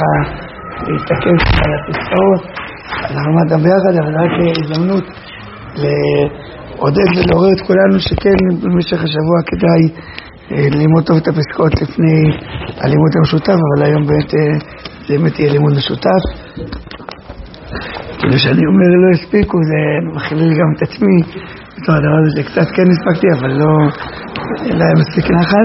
ככה להתעכב על הפסקאות. אנחנו מדברים ביחד, אבל רק הזדמנות לעודד ולעורר את כולנו שכן במשך השבוע כדאי ללמוד טוב את הפסקאות לפני הלימוד המשותף, אבל היום באמת זה באמת יהיה לימוד משותף. כאילו שאני אומר לא הספיקו, זה מכליל גם את עצמי, טוב, הדבר הזה קצת כן הספקתי, אבל לא היה מספיק נחת.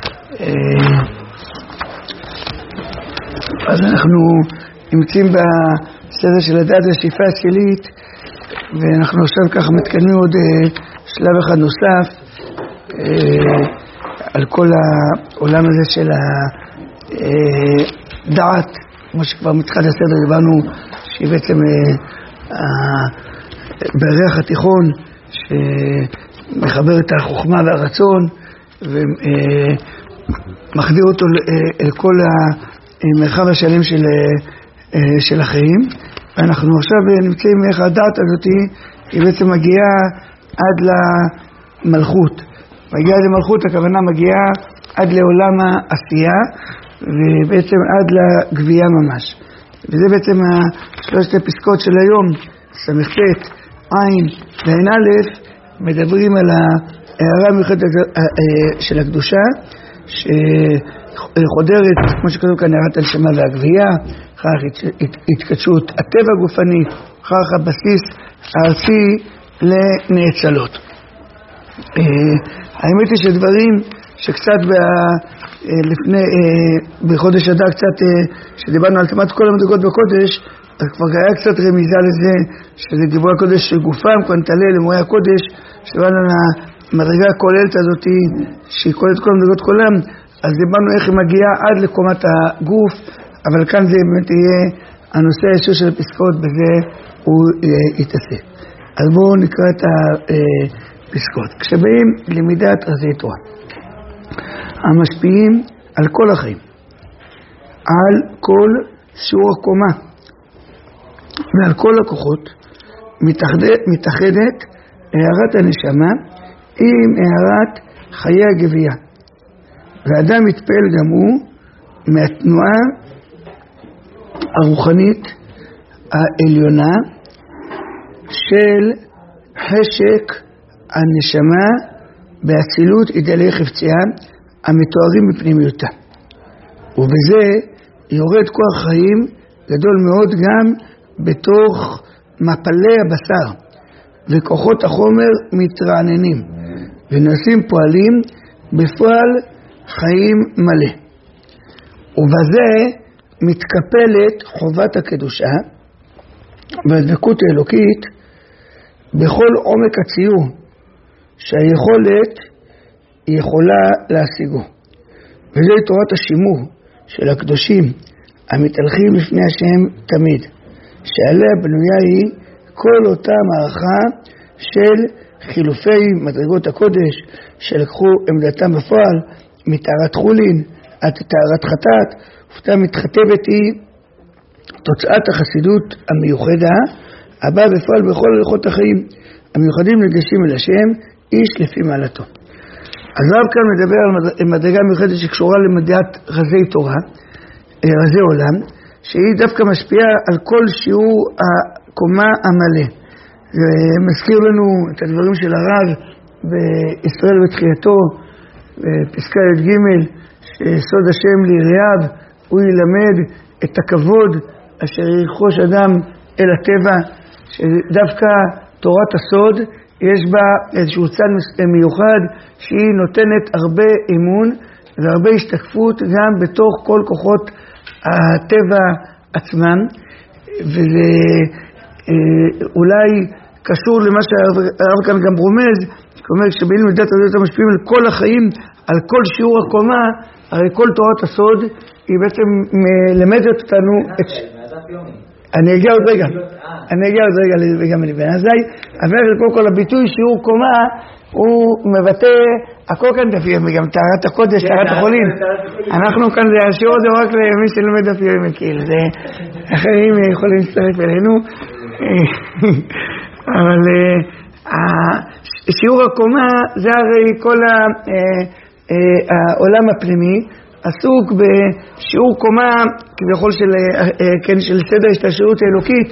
אז אנחנו נמצאים בסדר של הדעת והשאיפה השלילית, ואנחנו עכשיו ככה מתקדמים עוד שלב אחד נוסף על כל העולם הזה של הדעת, כמו שכבר מתחילת הסדר דיברנו, שהיא בעצם בירח התיכון שמחבר את החוכמה והרצון ומחדיר אותו אל כל המרחב השלם של החיים. ואנחנו עכשיו נמצאים איך הדעת הזאת היא בעצם מגיעה עד למלכות. מגיעה למלכות, הכוונה מגיעה עד לעולם העשייה ובעצם עד לגבייה ממש. וזה בעצם שלושת הפסקאות של היום, ס"ט, עין ועין א', מדברים על ההערה המיוחדת של הקדושה, שחודרת, כמו שכתוב כאן, הערת הנשמה והגבייה, אחר התקדשות הטבע הגופני, אחר הבסיס הארצי לנאצלות. האמת היא שדברים שקצת לפני, בחודש אדר קצת, שדיברנו על כמעט כל המדרגות בקודש, אז כבר היה קצת רמיזה לזה, שזה דיבור הקודש של גופם, קונטלה למורי הקודש, שדיברנו על המדרגה הכוללת הזאת, שהיא כוללת כל המדרגות כולם, אז דיברנו איך היא מגיעה עד לקומת הגוף, אבל כאן זה באמת יהיה הנושא הישיר של הפסקאות, בזה הוא יתעסק. אז בואו נקרא את הפסקאות. כשבאים למידת רזי תורה, המשפיעים על כל החיים, על כל שיעור הקומה ועל כל הכוחות, מתאחדת הערת הנשמה עם הערת חיי הגבייה, ואדם מתפעל גם הוא מהתנועה הרוחנית העליונה של חשק הנשמה באצילות אידאלי חפציה המתוארים בפנימיותה, ובזה יורד כוח חיים גדול מאוד גם בתוך מפלי הבשר, וכוחות החומר מתרעננים ונעשים פועלים בפועל חיים מלא, ובזה מתקפלת חובת הקדושה והדבקות האלוקית בכל עומק הציור שהיכולת יכולה להשיגו. וזוהי תורת השימור של הקדושים המתהלכים לפני השם תמיד, שעליה בנויה היא כל אותה מערכה של חילופי מדרגות הקודש שלקחו עמדתם בפועל מטהרת חולין עד טהרת חטאת, ופתה מתחתבת היא תוצאת החסידות המיוחדה הבאה בפועל בכל הלכות החיים המיוחדים לגשים אל השם איש לפי מעלתו. אז רב כאן מדבר על מדרגה מיוחדת שקשורה למדיעת רזי תורה, רזי עולם, שהיא דווקא משפיעה על כל שיעור הקומה המלא. זה מזכיר לנו את הדברים של הרב בישראל בתחייתו, בפסקה י"ג, שסוד השם ליראיו, הוא ילמד את הכבוד אשר ירחוש אדם אל הטבע, שדווקא תורת הסוד יש בה איזשהו צד מיוחד שהיא נותנת הרבה אמון והרבה השתקפות גם בתוך כל כוחות הטבע עצמם, וזה אולי קשור למה שהרב כאן גם רומז, שאומר שבאים למידת רזי המשפיעים על כל החיים, על כל שיעור הקומה, הרי כל תורת הסוד היא בעצם מלמדת אותנו את... אני אגיע עוד רגע וגם לבן הזי, אבל קודם כל הביטוי שיעור קומה הוא מבטא הכל כאן דף יומי, גם טהרת הקודש, טהרת החולין. אנחנו כאן זה השיעור זה רק למי שלומד דף יומי, כאילו זה אחרים יכולים להצטרף אלינו, אבל שיעור הקומה זה הרי כל העולם הפנימי, עסוק בשיעור קומה כביכול של סדר השתלשלות האלוקית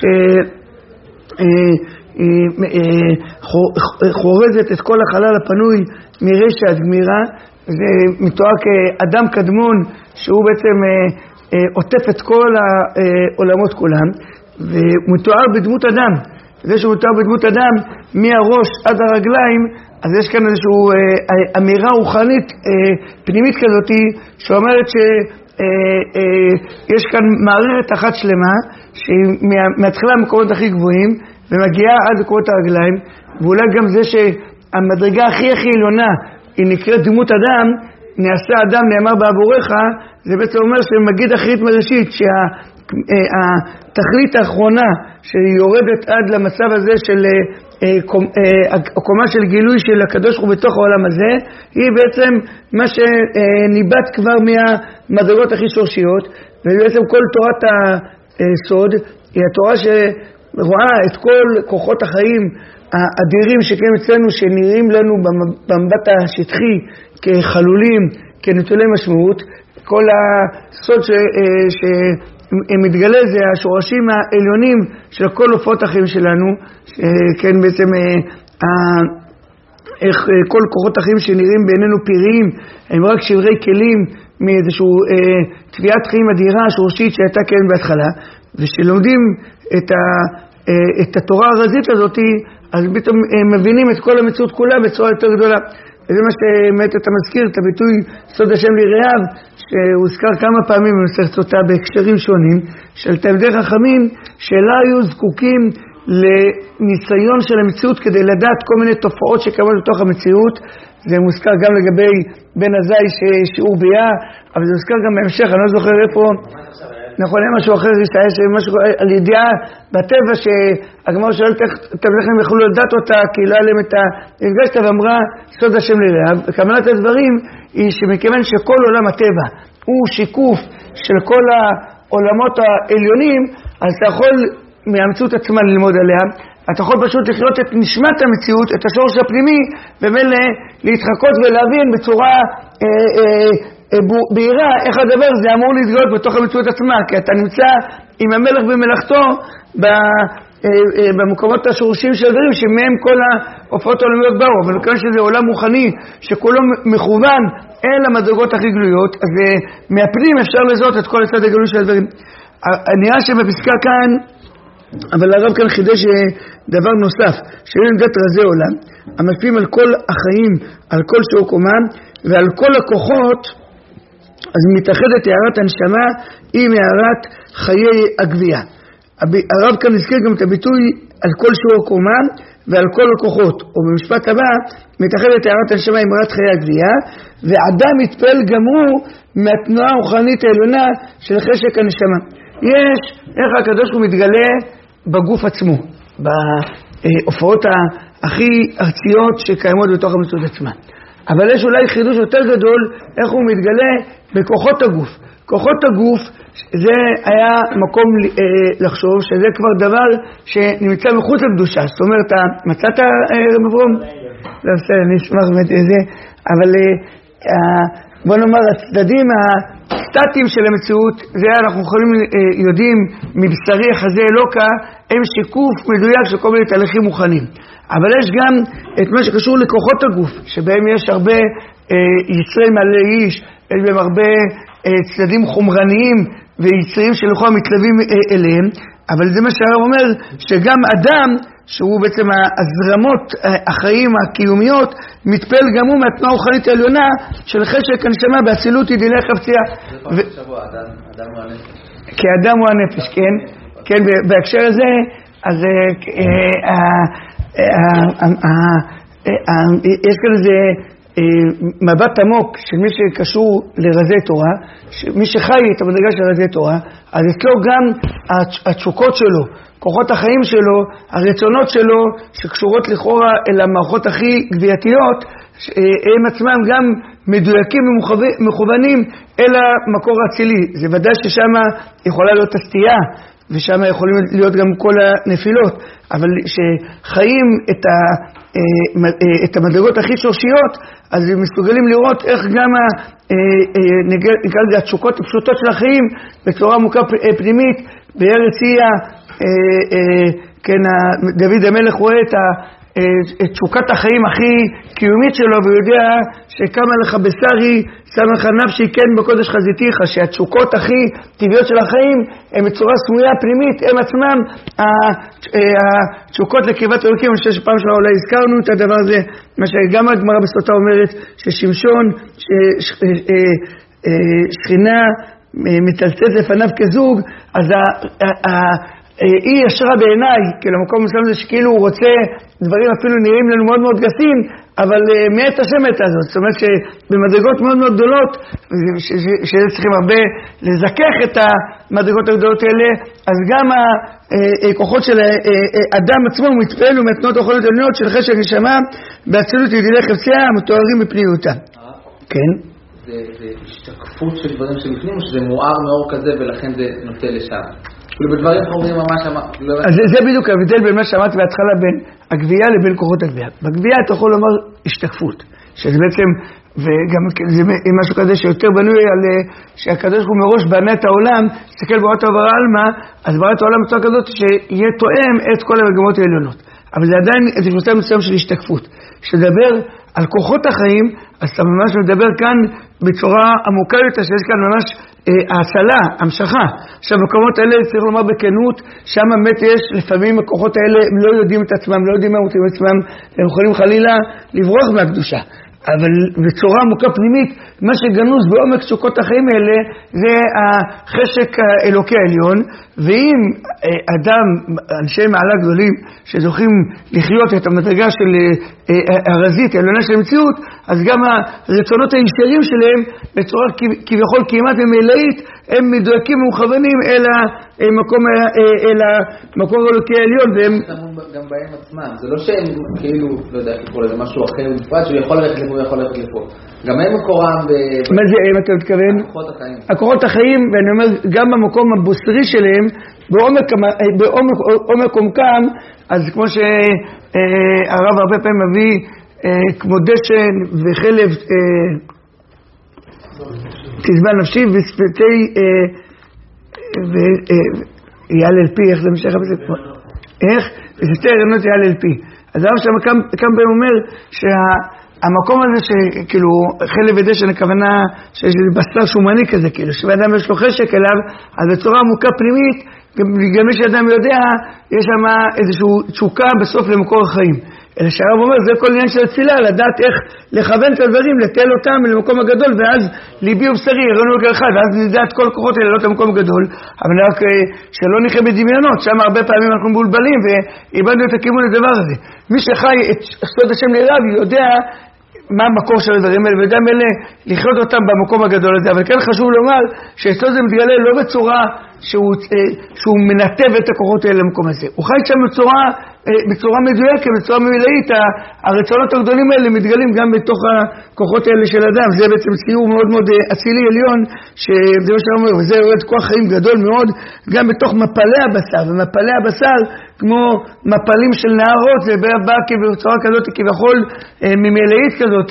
שחורזת את כל החלל הפנוי מרשע עד גמירה. זה מתואר כאדם קדמון שהוא בעצם עוטף את כל העולמות כולם, ומתואר בדמות אדם. זה שהוא מתואר בדמות אדם מהראש עד הרגליים, אז יש כאן איזושהי אמירה רוחנית פנימית כזאת שאומרת שיש כאן מערכת אחת שלמה שהיא מהתחלה המקומות הכי גבוהים ומגיעה עד מקומות הרגליים, ואולי גם זה שהמדרגה הכי עליונה היא נקראת דמות אדם, נעשה אדם נאמר בעבורך, זה בעצם אומר שמגיד אחרית מראשית שהתכלית האחרונה שיורדת עד למצב הזה של הקומה של גילוי של הקדוש ברוך הוא בתוך העולם הזה, היא בעצם מה שניבט כבר מהמדרגות הכי שורשיות, ובעצם כל תורת הסוד היא התורה שרואה את כל כוחות החיים האדירים שקיים אצלנו, שנראים לנו במבט השטחי כחלולים, כנטולי משמעות. כל הסוד שמתגלה זה השורשים העליונים של כל הופעות החיים שלנו, כן, בעצם איך כל כוחות החיים שנראים בעינינו פיריים הם רק שברי כלים מאיזשהו תביעת חיים אדירה שורשית שהייתה כן בהתחלה, ושלומדים את התורה הרזית הזאת, אז פתאום מבינים את כל המציאות כולה בצורה יותר גדולה. וזה מה שבאמת אתה מזכיר, את הביטוי סוד השם ליראיו, שהוזכר כמה פעמים במסכת סוטה בהקשרים שונים, של תלמידי חכמים שלא היו זקוקים לניסיון של המציאות כדי לדעת כל מיני תופעות שקיימות בתוך המציאות. זה מוזכר גם לגבי בן עזאי ששיעור ביה, אבל זה מוזכר גם בהמשך, אני לא זוכר איפה, נכון, אין משהו אחר, משהו על ידיעה בטבע שהגמרא שואלת איך תלמידיכם יכולו לדעת אותה, כי לא היה להם את המפגשת, ואמרה סוד השם ליראיו. וכוונת הדברים היא שמכיוון שכל עולם הטבע הוא שיקוף של כל העולמות העליונים, אז אתה יכול מהמציאות עצמה ללמוד עליה, אתה יכול פשוט לחיות את נשמת המציאות, את השורש הפנימי, ומילא להתחקות ולהבין בצורה בהירה איך הדבר זה אמור להתגלות בתוך המציאות עצמה, כי אתה נמצא עם המלך במלאכתו במקומות השורשים של הדברים שמהם כל ההופעות העולמיות באו. אבל כאן שזה עולם רוחני שכולו מכוון אל המדרגות הכי גלויות, אז מהפנים אפשר לזהות את כל הצד הגלוי של הדברים. נראה שבפסקה כאן, אבל הרב כאן חידש דבר נוסף, שהיא עמדת רזי עולם המשפיעים על כל החיים, על כל שיעור קומה ועל כל הכוחות. אז מתאחדת הערת הנשמה עם הערת חיי הגבייה. הרב כאן הזכיר גם את הביטוי על כל שיעור קומה ועל כל הכוחות, או במשפט הבא מתאחדת הערת הנשמה עם הערת חיי הגבייה, ואדם מתפעל גם הוא מהתנועה הרוחנית העליונה של חשק הנשמה. יש איך הקדוש הוא מתגלה בגוף עצמו, בהופעות הכי ארציות שקיימות בתוך המציאות עצמה. אבל יש אולי חידוש יותר גדול איך הוא מתגלה בכוחות הגוף. כוחות הגוף זה היה מקום לחשוב שזה כבר דבר שנמצא מחוץ לקדושה. זאת אומרת, מצאת רב אברום? לא בסדר, אני אשמח באמת איזה, אבל בוא נאמר, הצדדים הסטטיים של המציאות, זה אנחנו יכולים יודעים מבשרי חזה אלוקה, הם שיקוף מדויק של כל מיני תהליכים מוכנים. אבל יש גם את מה שקשור לכוחות הגוף, שבהם יש הרבה יצרי מלא איש, יש בהם הרבה צדדים חומרניים ויצרים שלכאורה מתלווים אליהם. אבל זה מה שהרב אומר, שגם אדם, שהוא בעצם הזרמות החיים הקיומיות, מתפעל גם הוא מהתנועה הרוחנית העליונה של חשק הנשמה באצילות ידילי חפצייה. אדם הוא הנפש. כי אדם הוא הנפש, כן? כן, בהקשר הזה, אז יש כאן איזה מבט עמוק של מי שקשור לרזי תורה, מי שחי את המדרגה של רזי תורה, אז אצלו גם התשוקות שלו, כוחות החיים שלו, הרצונות שלו, שקשורות לכאורה אל המערכות הכי גבייתיות, הם עצמם גם מדויקים ומכוונים אל המקור האצילי. זה ודאי ששם יכולה להיות הסטייה ושם יכולים להיות גם כל הנפילות, אבל שחיים את המדרגות הכי שורשיות, אז הם מסוגלים לראות איך גם נקרא לזה התשוקות הפשוטות של החיים בצורה עמוקה פנימית. בארץ איה, כן, דוד המלך רואה את תשוקת החיים הכי קיומית שלו, ויודע שקמה לך בשרי, שמה לך נפשי כן בקודש חזיתיך, שהתשוקות הכי טבעיות של החיים הם בצורה סמויה פנימית, הם עצמם התשוקות לקרבת אלוקים. אני חושב שפעם שלה אולי הזכרנו את הדבר הזה, מה שגם הגמרא בסוטה אומרת, ששמשון, שכינה מטלטלת לפניו כזוג, אז היא ישרה בעיניי, כאילו המקום מסוים זה שכאילו הוא רוצה דברים אפילו נראים לנו מאוד מאוד גסים, אבל מאת השם את הזאת, זאת אומרת שבמדרגות מאוד מאוד גדולות, שצריכים הרבה לזכך את המדרגות הגדולות האלה, אז גם הכוחות של אדם עצמו מתפעלו מתנות הכוחות העליונות של חשק נשמה, באצילות ידידי חפציה המתוארים בפניותה. כן? זה השתקפות של דברים שבפנים, או שזה מואר מאור כזה ולכן זה נוטה לשם? כאילו בדברים חומרים ממש... אז זה בדיוק ההבדל בין מה שאמרתי בהתחלה בין הגבייה לבין כוחות הגבייה. בגבייה אתה יכול לומר השתקפות, שזה בעצם, וגם זה משהו כזה שיותר בנוי על שהקדוש הוא מראש בנה את העולם, תסתכל בורת העברה אלמה, אז בורת העולם בצורה כזאת שיהיה תואם את כל המגמות העליונות. אבל זה עדיין איזה נושא מסוים של השתקפות. שדבר על כוחות החיים, אז אתה ממש מדבר כאן בצורה עמוקה יותר, שיש כאן ממש ההצלה, המשכה. עכשיו, במקומות האלה צריך לומר בכנות, שם באמת יש לפעמים הכוחות האלה, הם לא יודעים את עצמם, לא יודעים מה רוצים את עצמם, הם יכולים חלילה לברוח מהקדושה. אבל בצורה עמוקה פנימית, מה שגנוז בעומק תשוקות החיים האלה, זה החשק האלוקי העליון, ואם אדם, אנשי מעלה גדולים, שזוכים לחיות את המדרגה של הרזית, העליונה של המציאות, אז גם הרצונות הישרים שלהם, בצורה כביכול כמעט ומלאית, הם מדויקים ומכוונים אל המקום האלוקי העליון. גם בהם עצמם, זה לא שהם כאילו, לא יודע איך לקרוא לזה, משהו אחר בפרט, שהוא יכול ללכת לפה, הוא יכול ללכת לפה. גם הם מקורם מה זה הם, אתה מתכוון? הכוחות החיים. הכוחות החיים, ואני אומר, גם במקום הבוסרי שלהם, בעומק עומקם, אז כמו שהרב הרבה פעמים מביא, כמו דשן וחלב, תזמן נפשי ושפתי יעל אל פי, איך זה משך בזה? איך? ושפתי הרנות יעל אל פי. אז הרב שם כאן בהם אומר שהמקום הזה שכאילו חלב ודשן, הכוונה שיש בשר שומני כזה, כאילו שבאדם יש לו חשק אליו, אז בצורה עמוקה פנימית, גם מי שאדם יודע, יש שם איזושהי תשוקה בסוף למקור החיים. אלא שהרב אומר, זה כל עניין של התפילה, לדעת איך לכוון את הדברים, לתל אותם למקום הגדול, ואז ליבי ובשרי, יראינו רק אחד, ואז נדע את כל כוחות האלה, לא את המקום הגדול, אבל רק שלא נחיה בדמיונות, שם הרבה פעמים אנחנו מבולבלים, ואיבדנו את הכיוון לדבר הזה. מי שחי את סוד השם ליריו, יודע מה המקור של הדברים האלה, וגם אלה לחיות אותם במקום הגדול הזה, אבל כן חשוב לומר, שסוד זה מתגלה לא בצורה שהוא מנתב את הכוחות האלה למקום הזה. הוא חי שם בצורה מדויקת, בצורה מלאית, הרצונות הגדולים האלה מתגלים גם בתוך הכוחות האלה של אדם. זה בעצם ציור מאוד מאוד אצילי עליון, שזה מה שאומר, וזה רואה כוח חיים גדול מאוד, גם בתוך מפלי הבשר, ומפלי הבשר, כמו מפלים של נערות, זה בא בצורה כזאת כביכול ממלאית כזאת,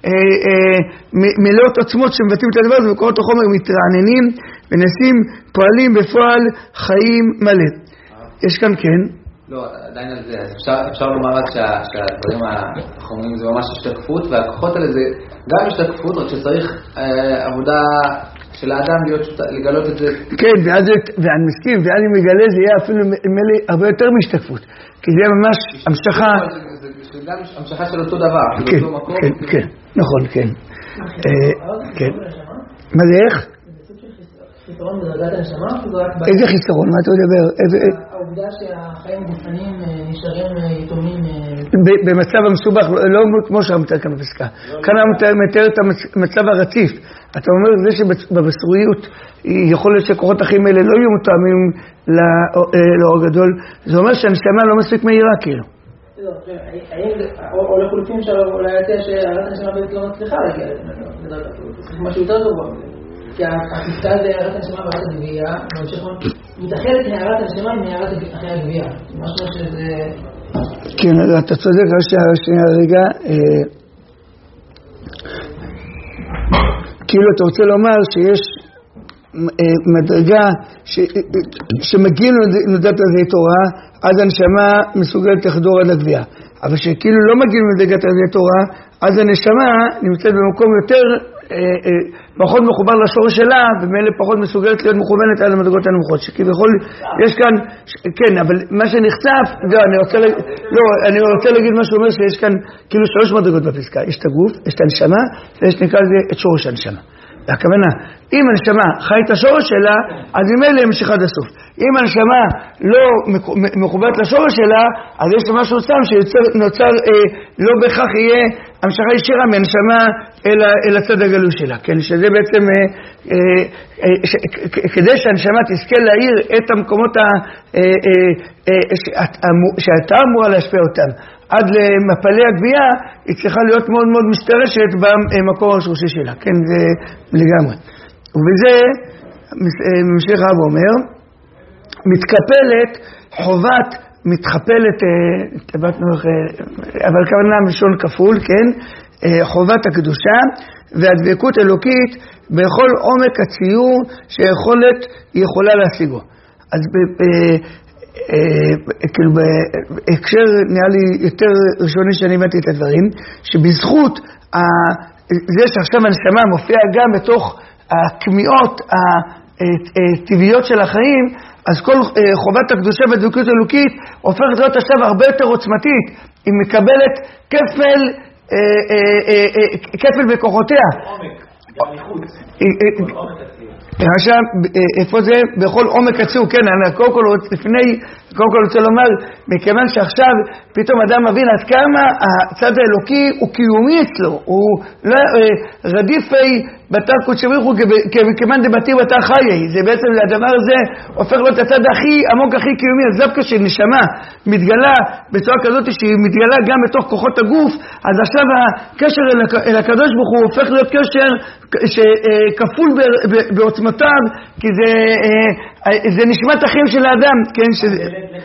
מלאות עצמות שמבטאים את הדבר הזה, וכוחות החומר מתרעננים ונשים פועלים בפועל חיים מלא. יש כאן כן? לא, עדיין על זה. אפשר לומר רק שהדברים החומרים זה ממש השתקפות, והכוחות האלה זה גם השתקפות, רק שצריך עבודה של האדם לגלות את זה. כן, ואני מסכים, ואז אם יגלה זה יהיה אפילו הרבה יותר מהשתקפות, כי זה ממש המשכה. זה גם המשכה של אותו דבר, של אותו מקום. כן, נכון, כן. כן. מה זה איך? חיסרון בדרגת הנשמה? איזה חיסרון? מה אתה מדבר? העובדה שהחיים הגופניים נשארים יתומים... במצב המסובך, לא כמו שהמתאר כאן בפסקה. כאן המתאר את המצב הרציף. אתה אומר זה שבבשריות יכול להיות שכוחות החיים האלה לא יהיו מותאמים לאור גדול. זה אומר שהנשמה לא מספיק מהירה כאילו. או לחולפים שאולי יצא שהערת הנשמה באמת לא מצליחה להגיע לדרגת. זה משהו יותר גבוה. כי הפסקה זה הערת הנשמה והערת הגבייה, מתאחדת הערת הנשמה עם הערת אחרי הגבייה. משהו שזה... כן, אתה צודק, שנייה רגע. כאילו אתה רוצה לומר שיש מדרגה שמגיעים לנקודת עזי תורה, אז הנשמה מסוגלת לחדור עד הגבייה. אבל שכאילו לא מגיעים לנקודת עזי תורה, אז הנשמה נמצאת במקום יותר, פחות מחובר לשורש שלה, ומאלה פחות מסוגלת להיות מכוונת על המדרגות הנמוכות. שכביכול יש כאן, כן, אבל מה שנחשף, אני רוצה להגיד מה שאומר שיש כאן כאילו 3 מדרגות בפסקה. יש את הגוף, יש את הנשמה, ויש נקרא לזה את שורש הנשמה. והכוונה, אם הנשמה חי את השורש שלה, אז ממילא המשיכה עד הסוף. אם הנשמה לא מחוברת לשורש שלה, אז יש לה משהו סתם שנוצר, לא בכך יהיה המשכה ישירה מהנשמה אל הצד הגלוי שלה. כן, שזה בעצם, כדי שהנשמה תזכה להאיר את המקומות שהייתה אמורה להשפיע אותם, עד למפלי הגבייה, היא צריכה להיות מאוד מאוד משתרשת במקור השורשי שלה. כן, זה לגמרי. ובזה, ממשיך רב אומר, מתקפלת, חובת מתחפלת, אבל כוונה מלשון כפול, כן, חובת הקדושה והדבקות אלוקית בכל עומק הציור שיכולת יכולה להשיגו. אז כאילו בהקשר נראה לי יותר ראשוני שאני הבנתי את הדברים, שבזכות זה שעכשיו הנשמה מופיעה גם בתוך הכמיעות הטבעיות של החיים, אז כל חובת הקדושה והדבקות אלוקית הופכת להיות עכשיו הרבה יותר עוצמתית. היא מקבלת כפל בכוחותיה. גם מחוץ. עכשיו, איפה זה? בכל עומק עצור, כן, אני קודם כל רוצה לומר, מכיוון שעכשיו פתאום אדם מבין עד כמה הצד האלוקי הוא קיומי אצלו, הוא רדיפי בתר קודשי ברוך הוא כמאן דבתי בתר חיי, זה בעצם הדבר הזה הופך להיות הצד הכי עמוק, הכי קיומי, אז דווקא שנשמה מתגלה בצורה כזאת שהיא מתגלה גם בתוך כוחות הגוף, אז עכשיו הקשר אל הקדוש ברוך הוא הופך להיות קשר שכפול בעוצמותיו, כי זה נשמת החיים של האדם, כן, שזה...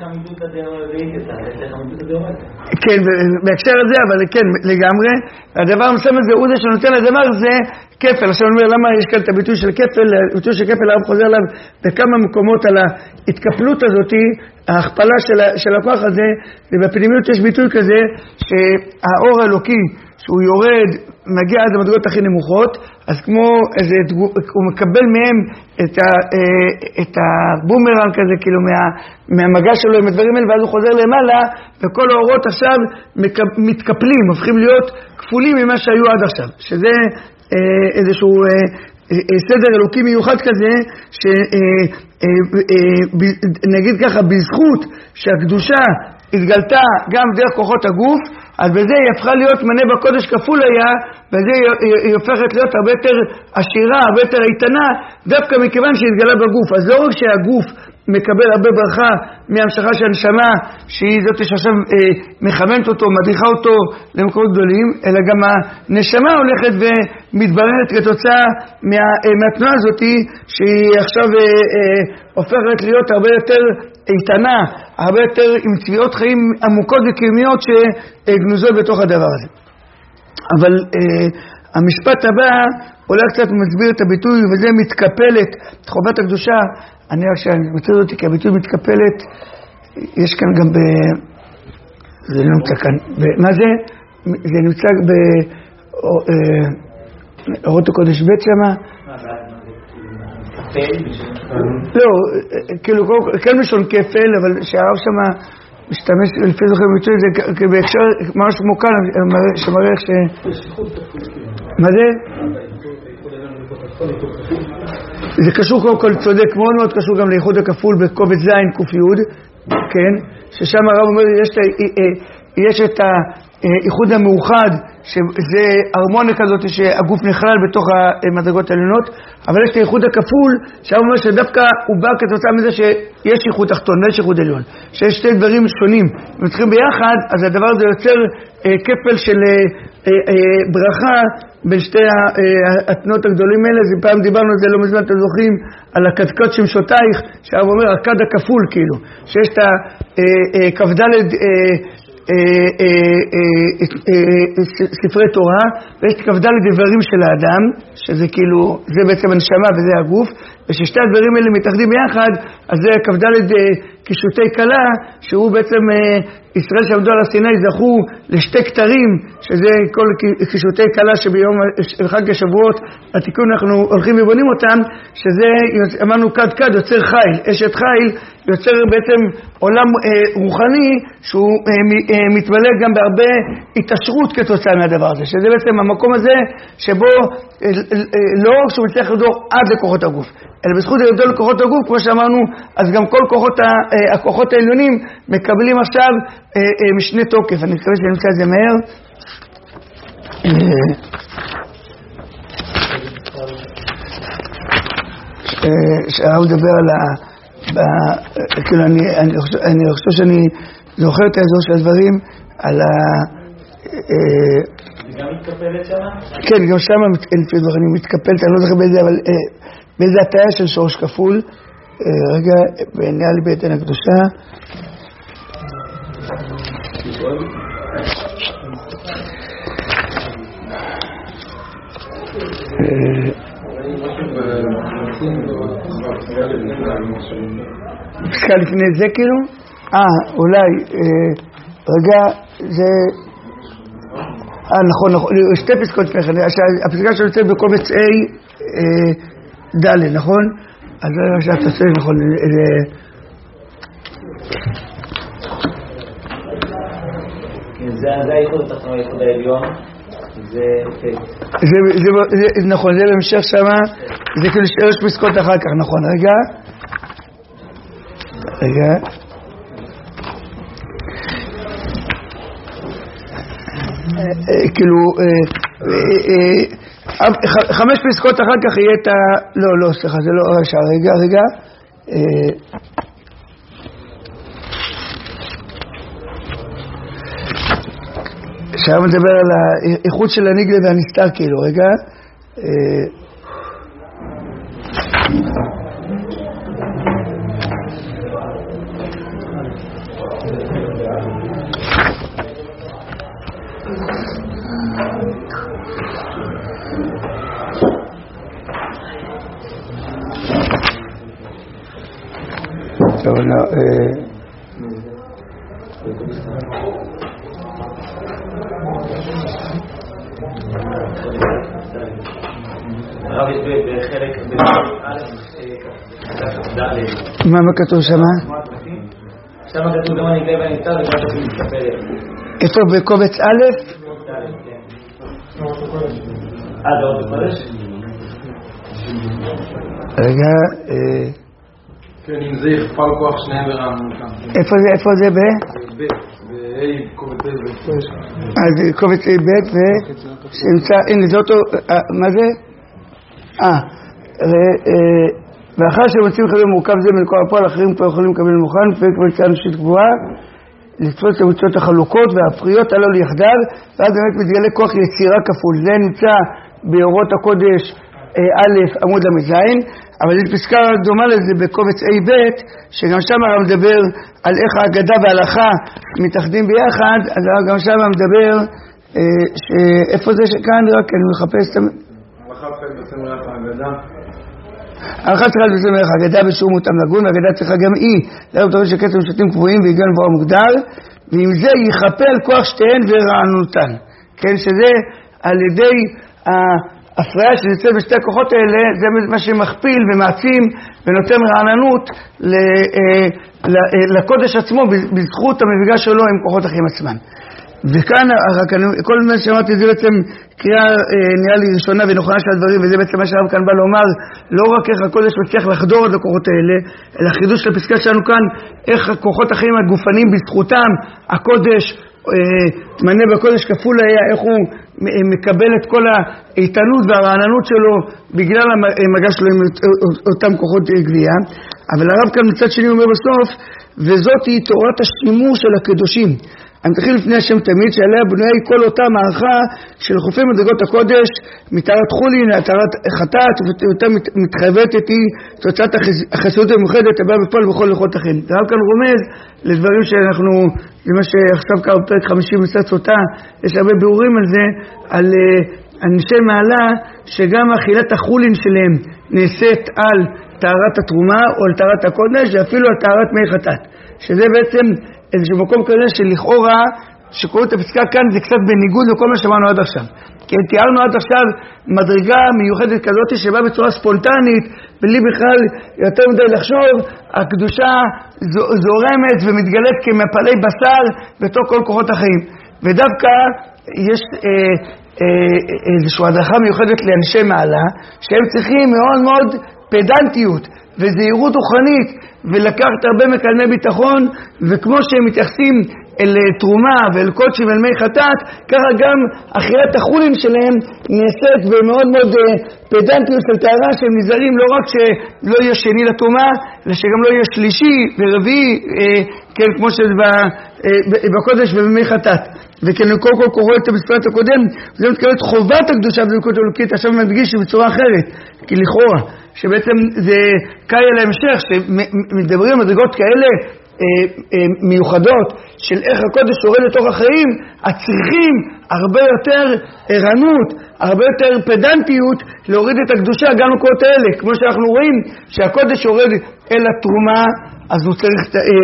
כן, בהקשר הזה, אבל כן, לגמרי, הדבר המסוים הזה, הוא זה שנותן לדבר הזה כפל. עכשיו אני אומר, למה יש כאן את הביטוי של כפל? הביטוי של כפל, הרב חוזר עליו בכמה מקומות על ההתקפלות הזאת, ההכפלה של הכוח הזה, ובפנימיות יש ביטוי כזה, שהאור האלוקי, שהוא יורד, מגיע עד המדרגות הכי נמוכות, אז כמו איזה, הוא מקבל מהם את הבומרנג כזה, כאילו מהמגע שלו עם הדברים האלה, ואז הוא חוזר למעלה, וכל האורות עכשיו מתקפלים, הופכים להיות כפולים ממה שהיו עד עכשיו, שזה איזשהו סדר אלוקי מיוחד כזה, שנגיד ככה, בזכות שהקדושה התגלתה גם דרך כוחות הגוף, אז בזה היא הפכה להיות מנה בקודש כפול היה, בזה היא הופכת להיות הרבה יותר עשירה, הרבה יותר איתנה, דווקא מכיוון שהיא התגלה בגוף. אז לא רק שהגוף מקבל הרבה ברכה מהמשכה של הנשמה, שהיא זאת שעכשיו מכוונת אותו, מדריכה אותו למקומות גדולים, אלא גם הנשמה הולכת ומתבררת כתוצאה מהתנועה הזאת, שהיא עכשיו הופכת להיות הרבה יותר איתנה, הרבה יותר עם צביעות חיים עמוקות וקיומיות שגנוזות בתוך הדבר הזה. אבל המשפט הבא אולי קצת מסביר את הביטוי, וזה מתקפלת, חובת הקדושה. אני רק שאני מצא אותי כי הביטוי מתקפלת, יש כאן גם זה לא נמצא כאן, מה זה? זה נמצא באורות הקודש בית שמה. לא, כאילו כן משון כפל, אבל שהרב שמה משתמש לפי זוכר בביטוי, זה בהקשר ממש כמו כאן, שמראה איך ש... מה זה? זה קשור קודם כל, צודק, מאוד מאוד קשור גם לייחוד הכפול בקובץ זין קוף יוד, כן? ששם הרב אומר, יש את האיחוד המאוחד, שזה הרמוניה כזאת שהגוף נכלל בתוך המדרגות העליונות, אבל יש את האיחוד הכפול, שהרב אומר שדווקא הוא בא כתוצאה מזה שיש איחוד תחתון ויש איחוד עליון, שיש שתי דברים שונים, אם צריכים ביחד, אז הדבר הזה יוצר כפל של ברכה בין שתי התנועות הגדולים האלה. זה פעם דיברנו על זה לא מזמן, אתם זוכרים, על הקדקוד שמשותייך, שהרב אומר הקד הכפול כאילו, שיש את כ"ד ספרי תורה, ויש כ"ד דברים של האדם, שזה כאילו, זה בעצם הנשמה וזה הגוף, וששתי הדברים האלה מתאחדים ביחד, אז זה כ"ד קישוטי קלה, שהוא בעצם ישראל שעמדו על הסיני זכו לשתי כתרים, שזה כל קישוטי קלה שביום חג השבועות התיקון אנחנו הולכים ובונים אותם, שזה אמרנו כד יוצר חיל, אשת חיל יוצר בעצם עולם רוחני שהוא מתמלא גם בהרבה התעשרות כתוצאה מהדבר הזה, שזה בעצם המקום הזה שבו לא שהוא מצליח לדור עד לכוחות הגוף, אלא בזכות הידוע לכוחות הגוף, כמו שאמרנו, אז גם כל הכוחות העליונים מקבלים עכשיו משנה תוקף. אני מקווה שנמצא את זה מהר. שהרב מדבר על כאילו אני חושב שאני זוכר את האזור של הדברים על גם מתקפלת שמה? כן, גם שמה לפי דברים מתקפלת, אני לא זוכר באיזה, אבל באיזה הטעיה של שורש כפול. רגע, נראה לי בעתן הקדושה. פסקה לפני זה כאילו? אולי, רגע, זה... נכון, שתי פסקות לפני כן, הפסקה שיוצא בקובץ A ד', נכון? אז זה מה שאתה עושה, נכון, זה האיחוד התחתון, האיחוד העליון, זה נכון, זה בהמשך שמה, זה כאילו שלוש פסקות אחר כך, נכון, רגע, כאילו, 5 פסקות אחר כך יהיה את ה... לא, סליחה, זה לא רשע, רגע. עכשיו מדבר על האיחוד של הניגלה והנסתר, כאילו, רגע. טוב, הרב ידבר בחלק מה כתוב שמה? שמה כתוב גם הניגלה והנסתר וגם כתוב מתקפלת. איפה בקובץ א'? זה עוד בקודש? רגע, כן, אם זה יכפל כוח שניהם ורענו כאן. איפה זה ב? קובץ A, אז קובץ A ב' ונמצא, הנה זה אותו, מה זה? ואחר שמוצאים חבר מורכב זה מלכוח הפועל, אחרים פה יכולים לקבל מוכן, וכבר יצאה נפשית גבוהה, לתפוס את המצוות החלוקות והפריות הללו ליחדיו, ואז באמת מתגלה כוח יצירה כפול. זה נמצא באורות הקודש א' עמוד המזין, אבל זו פסקה דומה לזה בקובץ A ב', שגם שם הרב מדבר על איך ההגדה וההלכה מתאחדים ביחד, אז גם שם מדבר, איפה זה שכאן, רק אני מחפש את הלכה צריכה בעצם ערך ההגדה. הלכה צריכה בעצם ערך ההגדה בשום מותם לגון, וההגדה צריכה גם היא, לרב תורי שקצת משתים קבועים והגיון כבר מוגדר, ועם זה ייחפה על כוח שתיהן ורענותן, כן, שזה על ידי ההפריה שנמצאת בשתי הכוחות האלה, זה מה שמכפיל ומעצים ונותן רעננות לקודש עצמו בזכות המפגש שלו עם כוחות החיים עצמם. וכאן, כל מה שאמרתי זה בעצם קריאה נראה לי ראשונה ונכונה של הדברים, וזה בעצם מה שהרב כאן בא לומר, לא רק איך הקודש מצליח לחדור את הכוחות האלה, אלא החידוש של הפסקה שלנו כאן, איך הכוחות החיים הגופניים בזכותם הקודש מנה בקודש כפול היה, איך הוא מקבל את כל האיתנות והרעננות שלו בגלל המגע שלו עם אותם כוחות גבייה. אבל הרב כאן מצד שני אומר בסוף, וזאת היא תורת השימור של הקדושים. המתחיל לפני השם תמיד, שעליה בנויה היא כל אותה מערכה של חופי מדרגות הקודש, מטהרת חולין, מטהרת חטאת, ואותה מתחייבת היא תוצאת החסידות המאוחדת הבאה בפועל בכל הלכות החיים. הרב כאן רומז לדברים שאנחנו, זה מה שעכשיו קרה בפרק 50 מצוות סוטה, יש הרבה בירורים על זה, על אנשי מעלה, שגם אכילת החולין שלהם נעשית על טהרת התרומה או על טהרת הקודש, ואפילו על טהרת מי חטאת, שזה בעצם איזשהו מקום כזה שלכאורה, שקוראים את הפסקה כאן, זה קצת בניגוד לכל מה שאמרנו עד עכשיו. כי תיארנו עד עכשיו מדרגה מיוחדת כזאת שבאה בצורה ספונטנית, בלי בכלל יותר מדי לחשוב, הקדושה זורמת ומתגלית כמפלי בשר בתוך כל כוחות החיים. ודווקא יש איזושהי הדרכה מיוחדת לאנשי מעלה, שהם צריכים מאוד מאוד פדנטיות וזהירות רוחנית, ולקחת הרבה מקלמי ביטחון, וכמו שהם מתייחסים אל תרומה ואל קודשים ואל מי חטאת, ככה גם אכילת החולין שלהם נעשית במאוד מאוד פדנטיות של טהרה, שהם נזהרים לא רק שלא יהיה שני לתרומה, אלא שגם לא יהיה שלישי ורביעי, כן, כמו שזה בקודש ובמי חטאת. וכן כל קורא את המספרת הקודם, זה מתקבל את חובת הקדושה בדבקות אלוקית, עכשיו מדגיש בצורה אחרת, כי לכאורה, שבעצם זה קאי על ההמשך, שמדברים על מדרגות כאלה מיוחדות, של איך הקודש יורד לתוך החיים, הצריכים הרבה יותר ערנות, הרבה יותר פדנטיות, להוריד את הקדושה גם לקורות האלה, כמו שאנחנו רואים, שהקודש יורד אל התרומה, אז הוא צריך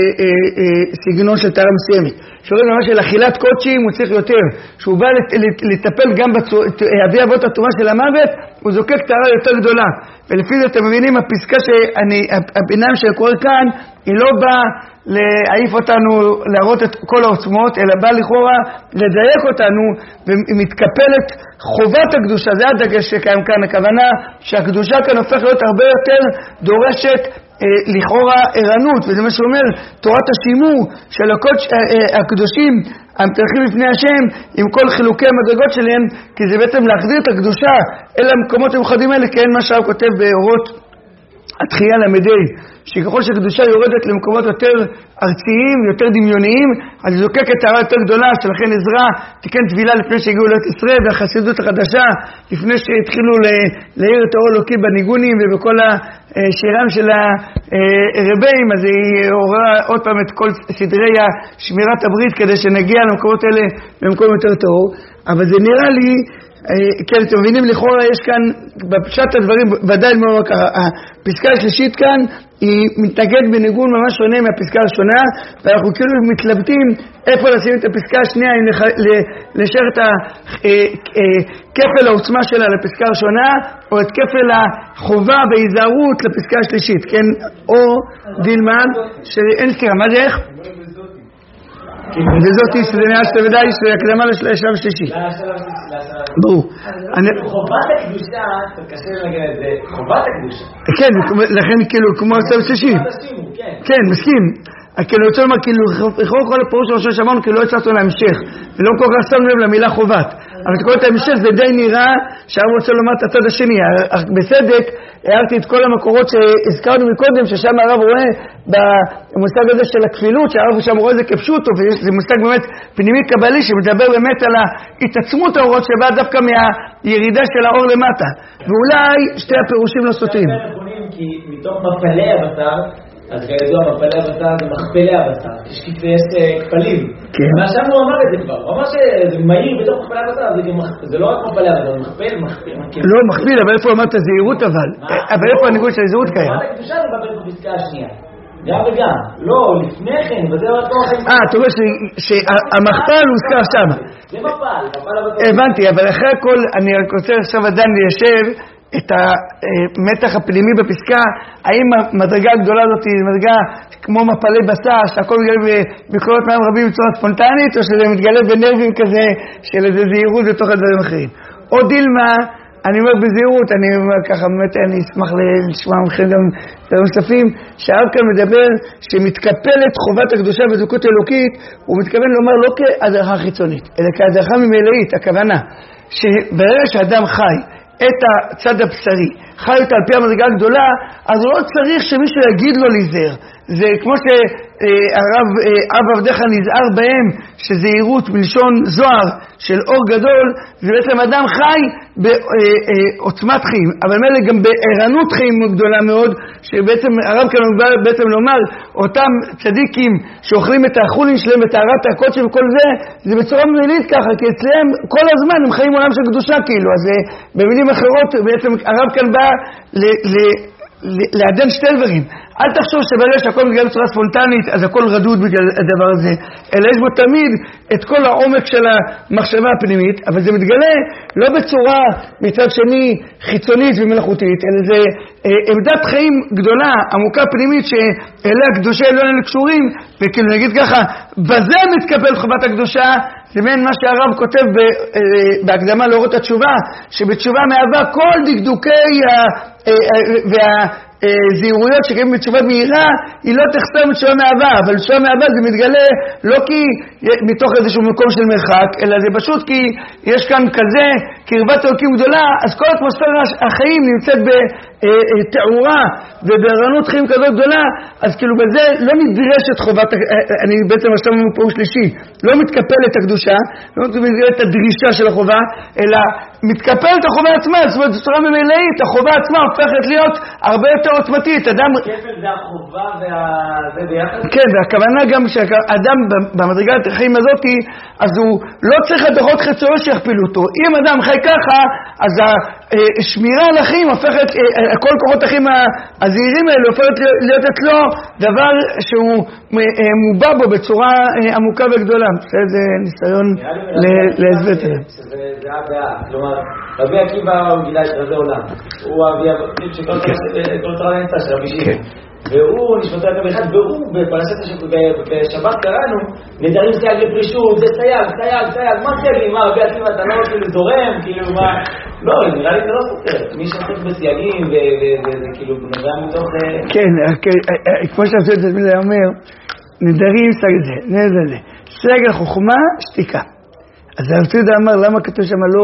סגנון של טהרה מסוימת. שואלים ממש של אכילת קודשים הוא צריך יותר. שהוא בא לטפל גם באבי אבות התרומה של המוות, הוא זוקק טהרה יותר גדולה. ולפי זה אתם מבינים, הפסקה הביניים שקורה כאן, היא לא באה להעיף אותנו, להראות את כל העוצמות, אלא באה לכאורה לדייק אותנו, ומתקפלת חובת הקדושה. זה הדגש שקיים כאן, הכוונה שהקדושה כאן הופך להיות הרבה יותר דורשת לכאורה ערנות, וזה מה שאומר תורת השימור של הקדושים המתרחים לפני השם עם כל חילוקי המדרגות שלהם, כי זה בעצם להחזיר את הקדושה אל המקומות המיוחדים האלה, כי אין מה שהרב כותב באורות התחייה למדי, שככל שקדושה יורדת למקומות יותר ארציים, יותר דמיוניים, אז היא זוקקת טהרה יותר גדולה, שלכן עזרא תיקן טבילה לפני שהגיעו לארץ ישראל, והחסידות החדשה, לפני שהתחילו להאיר את האור אלוקי בניגונים ובכל השירם של הרבים, אז היא עוררה עוד פעם את כל סדרי שמירת הברית, כדי שנגיע למקומות האלה במקום יותר טהור. אבל זה נראה לי, כן, אתם מבינים, לכאורה יש כאן, בפשט הדברים, ודאי מאוד ככה, הפסקה השלישית כאן, היא מתנגד בניגון ממש שונה מהפסקה הראשונה, ואנחנו כאילו מתלבטים איפה לשים את הפסקה השנייה, אם לשאר את כפל העוצמה שלה לפסקה הראשונה, או את כפל החובה והיזהרות לפסקה השלישית, כן? או דילמן, שאין סתירה, מה זה איך? וזאתי שזה נראה שתבדאי שהקדמה לשלב שלישי. ברור. חובת הקדושה, אתה קשה להגיד את זה, חובת הקדושה. כן, לכן כאילו כמו השלב שלישי. כן, מסכים. כאילו רוצה לומר, כאילו לכאורה כל הפירוש הראשון שאמרנו, כאילו לא הצלחנו להמשך, ולא כל כך שמנו לב למילה חובת. אבל תקרוא את ההמשך, זה די נראה שהרב רוצה לומר את הצד השני. בסדק, הערתי את כל המקורות שהזכרנו מקודם, ששם הרב רואה במושג הזה של הכפילות, שהרב שם רואה את זה כפשוטו, וזה מושג באמת פנימי קבלי, שמדבר באמת על ההתעצמות האורות שבאה דווקא מהירידה של האור למטה. ואולי שתי הפירושים לא סותרים. כי מתוך מפלי הבשר, אז כידוע מפלי הבשר זה מכפלי הבשר, יש כפלים. מה שם הוא אמר את זה כבר, הוא אמר שזה מהיר בתוך מכפלי הבשר, זה לא רק מפלי הבשר, זה מכפל. לא מכפיל, אבל איפה הוא אמר את הזהירות אבל איפה הניגוד של הזהירות קיים? מה הקדושה זה בבית בפסקה השנייה? גם וגם, לא, לפני כן, וזה רק לא אחרי... אתה אומר שהמכפל הוזכר שם. זה מפל, מפל הבשר. הבנתי, אבל אחרי הכל אני רוצה עכשיו עדיין ליישב את המתח הפנימי בפסקה, האם המדרגה הגדולה הזאת היא מדרגה כמו מפלי בשר, שהכל מתגלה בקולות מים רבים בצורה ספונטנית, או שזה מתגלה בנרבים כזה של איזה זהירות בתוך הדברים אחרים. או דילמה, אני אומר בזהירות, אני אומר ככה, באמת אני אשמח לשמוע מכם גם נוספים, שהרב כאן מדבר שמתקפלת חובת הקדושה בדבקות אלוקית, הוא מתכוון לומר לא כהדרכה חיצונית, אלא כהדרכה ממילאית, הכוונה, שברגע שאדם חי את הצד הבשרי, חי אותה על פי המדרגה הגדולה, אז הוא לא צריך שמישהו יגיד לו להיזהר. זה כמו שהרב אב עבדך נזהר בהם, שזהירות בלשון זוהר של אור גדול, זה בעצם אדם חי בעוצמת חיים, אבל מילא גם בערנות חיים גדולה מאוד, שבעצם הרב כאן בא בעצם לומר, אותם צדיקים שאוכלים את האכולין שלהם, את טהרת הקודש וכל זה, זה בצורה מילולית ככה, כי אצלם כל הזמן הם חיים עולם של קדושה כאילו, אז במילים אחרות בעצם הרב כאן בא לעדן שתי דברים. אל תחשוב שברגע שהכל מתגלה בצורה ספונטנית, אז הכל רדוד בגלל הדבר הזה, אלא יש בו תמיד את כל העומק של המחשבה הפנימית, אבל זה מתגלה לא בצורה מצד שני חיצונית ומלאכותית, אלא זה עמדת חיים גדולה, עמוקה פנימית, שאליה הקדושה לא קשורים, וכאילו נגיד ככה, בזה מתקבל חובת הקדושה, זה מעין מה שהרב כותב בהקדמה לאורות התשובה, שבתשובה מהווה כל דקדוקי זהירויות שקיימים בתשובה מהירה, היא לא תחסר מתשובה מהווה, אבל תשובה מהווה זה מתגלה לא כי מתוך איזשהו מקום של מרחק, אלא זה פשוט כי יש כאן כזה קרבת אלוקים גדולה, אז כל אטמוספירה החיים נמצאת בתאורה ובערנות חיים כזאת גדולה, אז כאילו בזה לא נדרשת חובת, אני בעצם עכשיו במקום שלישי, לא מתקפלת הקדושה, לא מתקפלת את הדרישה של החובה, אלא מתקפלת החובה עצמה, זאת אומרת, בצורה ממילאית, החובה עצמה הופכת להיות הרבה יותר עוצמתית. אדם... כפל זה החובה וזה ביחד? כן, והכוונה גם שהאדם במדרגת החיים הזאת, אז הוא לא צריך הדרכות חיצוניות שיכפילו אותו. אם אדם חי ככה, אז השמירה על החיים הופכת, כל כוחות החיים הזהירים האלה הופכת להיות אצלו דבר שהוא מובע בו בצורה עמוקה וגדולה. זה ניסיון להסבט עליהם. זה הבאה, כלומר, רבי עקיבא הוא גילה את רזי עולם, הוא אבי אביב שכל תורה נמצא של רבי שמעון, והוא נשמתו הקו אחד, והוא בפרשת בשבת קראנו נדרים סייג לפרישות, זה סייג, מה סייגים? מה רבי עקיבא אתה לא כאילו זורם, כאילו מה, לא, נראה לי זה לא סותר, מי שעסק בסייגים וזה כאילו נראה מתוך... כן, כמו שעשו את זה מילה אומר, נדרים סייג החוכמה שתיקה. אז הרצודה אמר, למה כתוב שם לא,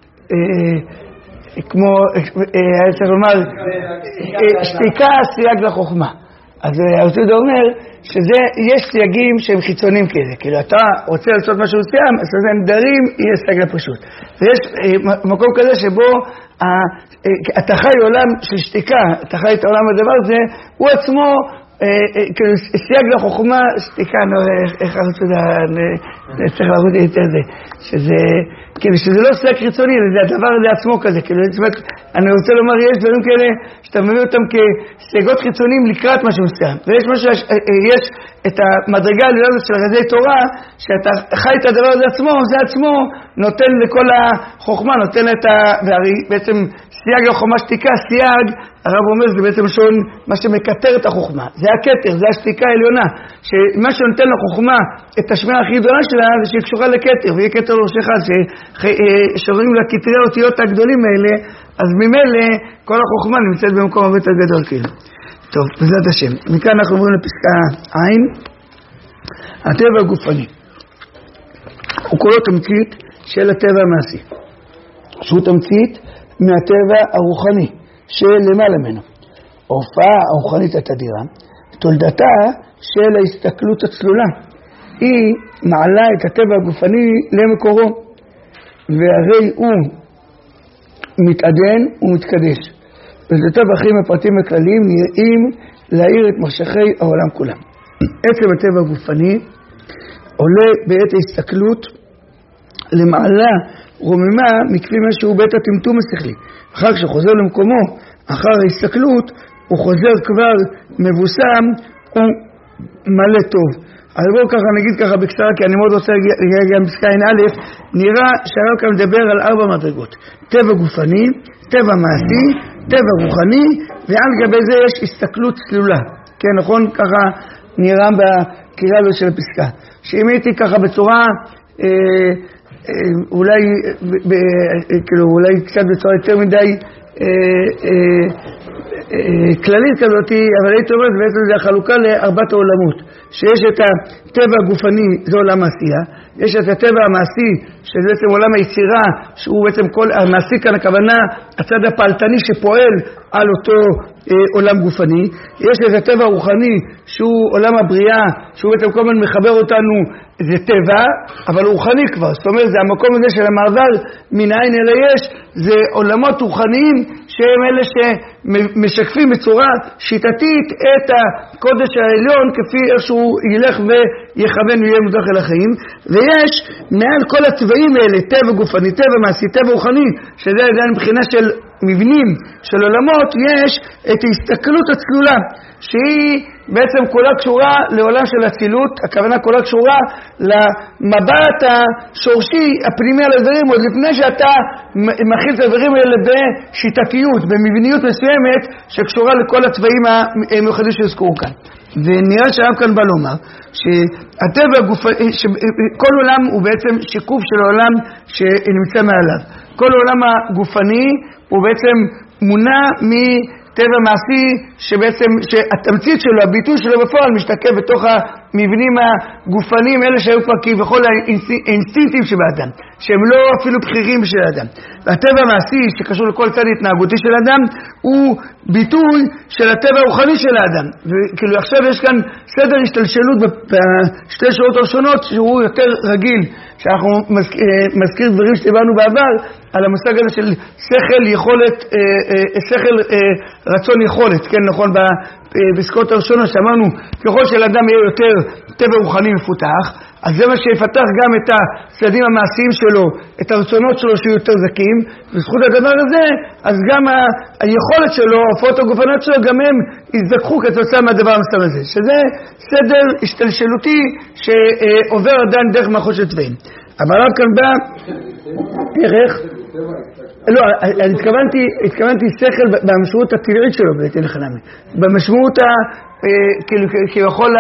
כמו, היה צריך לומר, שתיקה סייג לחוכמה. אז הרצודה אומר, שיש סייגים שהם חיצונים כאלה, כאילו אתה רוצה לעשות משהו מסוים, אז זה נדרים, יהיה סייג לפשוט. ויש מקום כזה שבו אתה חי עולם של שתיקה, אתה חי את העולם הדבר הזה, הוא עצמו, כאילו סייג לחוכמה, שתיקה, איך הרצודה, צריך לעבוד יותר זה, שזה לא סייג חיצוני, זה הדבר הזה עצמו כזה, כאילו, אני רוצה לומר, יש דברים כאלה שאתה מביא אותם כסייגות חיצוניים לקראת משהו מסוים, ויש משהו, יש את המדרגה העליונה של רזי תורה, שאתה חי את הדבר הזה עצמו, זה עצמו נותן לכל החוכמה, נותן את והרי בעצם סייג לחוכמה שתיקה, סייג, הרב אומר, זה בעצם שון מה שמקטר את החוכמה, זה הכתר, זה השתיקה העליונה, שמה שנותן לחוכמה את השמיעה הכי גדולה שלה, זה שהיא קשורה לכתר, ויהיה כתר ראשך, שרואים לכתרי האותיות הגדולים האלה, אז ממילא כל החוכמה נמצאת במקום הרבה יותר גדול כאילו. טוב, בעזרת השם. מכאן אנחנו עוברים לפסקה עין. הטבע הגופני. הוא כולו תמצית של הטבע המעשי. שהוא תמצית מהטבע הרוחני, של למעלה ממנו. ההופעה הרוחנית התדירה, תולדתה של ההסתכלות הצלולה. היא מעלה את הטבע הגופני למקורו, והרי הוא מתעדן ומתקדש. וזה טבע החיים הפרטים הכלליים נראים להאיר את מחשכי העולם כולם. עצם הטבע הגופני עולה בעת ההסתכלות למעלה רוממה מכפי שהוא בית הטמטום השכלי. אחר כשחוזר למקומו, אחר ההסתכלות, הוא חוזר כבר מבוסם ומלא טוב. אז בואו ככה נגיד ככה בקצרה, כי אני מאוד רוצה להגיע גם בפסקה א', נראה שהרב כאן מדבר על 4 מדרגות. טבע גופני, טבע מעשי, טבע רוחני, ועל גבי זה יש הסתכלות צלולה. כן, נכון? ככה נראה בקריאה הזו של הפסקה. שאם הייתי ככה בצורה אולי, כאילו, אולי קצת בצורה יותר מדי כללית כזאת, אבל הייתי אומרת, בעצם זה החלוקה לארבעת העולמות, שיש את הטבע הגופני, זה עולם העשייה, יש את הטבע המעשי, שזה בעצם עולם היצירה, שהוא בעצם כל, המעשי כאן הכוונה, הצד הפעלתני שפועל על אותו עולם גופני, יש את הטבע הרוחני, שהוא עולם הבריאה, שהוא בעצם כל הזמן מחבר אותנו, זה טבע, אבל רוחני כבר, זאת אומרת, זה המקום הזה של המעבר מן העין אל היש, זה עולמות רוחניים, שהם אלה שמשקפים בצורה שיטתית את הקודש העליון, כפי איכשהו ילך ויכוון ויהיה מודח אל החיים, ויש מעל כל הצבעים האלה, טבע גופני, טבע מעשי, טבע רוחני, שזה עדיין מבחינה של מבנים של עולמות, יש את ההסתכלות הצלולה, שהיא בעצם כולה קשורה לעולם של הצילות, הכוונה כולה קשורה למבט השורשי הפנימי על הדברים, עוד לפני שאתה מכיל את הדברים האלה בשיטתיות, במבניות מסוימת, שקשורה לכל הצבעים המיוחדים שהזכרו כאן. ונראה שהרב כאן בא לומר, שהטבע הגופני, כל עולם הוא בעצם שיקוף של העולם שנמצא מעליו. כל העולם הגופני הוא בעצם מונע מטבע מעשי שבעצם, שהתמצית שלו, הביטוי שלו בפועל משתקף בתוך המבנים הגופניים, אלה שהיו כבר כביכול האינסטינקטים שבאדם, שהם לא אפילו בחירים של האדם. והטבע המעשי שקשור לכל צד התנהגותי של האדם, הוא ביטוי של הטבע הרוחני של האדם. וכאילו עכשיו יש כאן סדר השתלשלות בשתי שורות הראשונות שהוא יותר רגיל, שאנחנו מזכיר דברים שדיברנו בעבר על המושג הזה של שכל יכולת, שכל רצון יכולת, כן, נכון, בפסקאות הראשונות שאמרנו, ככל שלאדם יהיה יותר טבע רוחני מפותח, אז זה מה שיפתח גם את הצדדים המעשיים שלו, את הרצונות שלו שיהיו יותר זקים, בזכות הדבר הזה, אז גם היכולת שלו, ההופעות הגופניות שלו, גם הם יזדקחו כתוצאה מהדבר המסתם הזה, שזה סדר השתלשלותי שעובר עדיין דרך מערכות של צבעים. אבל רק כאן בא ערך, לא, אני התכוונתי שכל במשמעות הטבעית שלו, בעצם לחנמי, במשמעות כביכול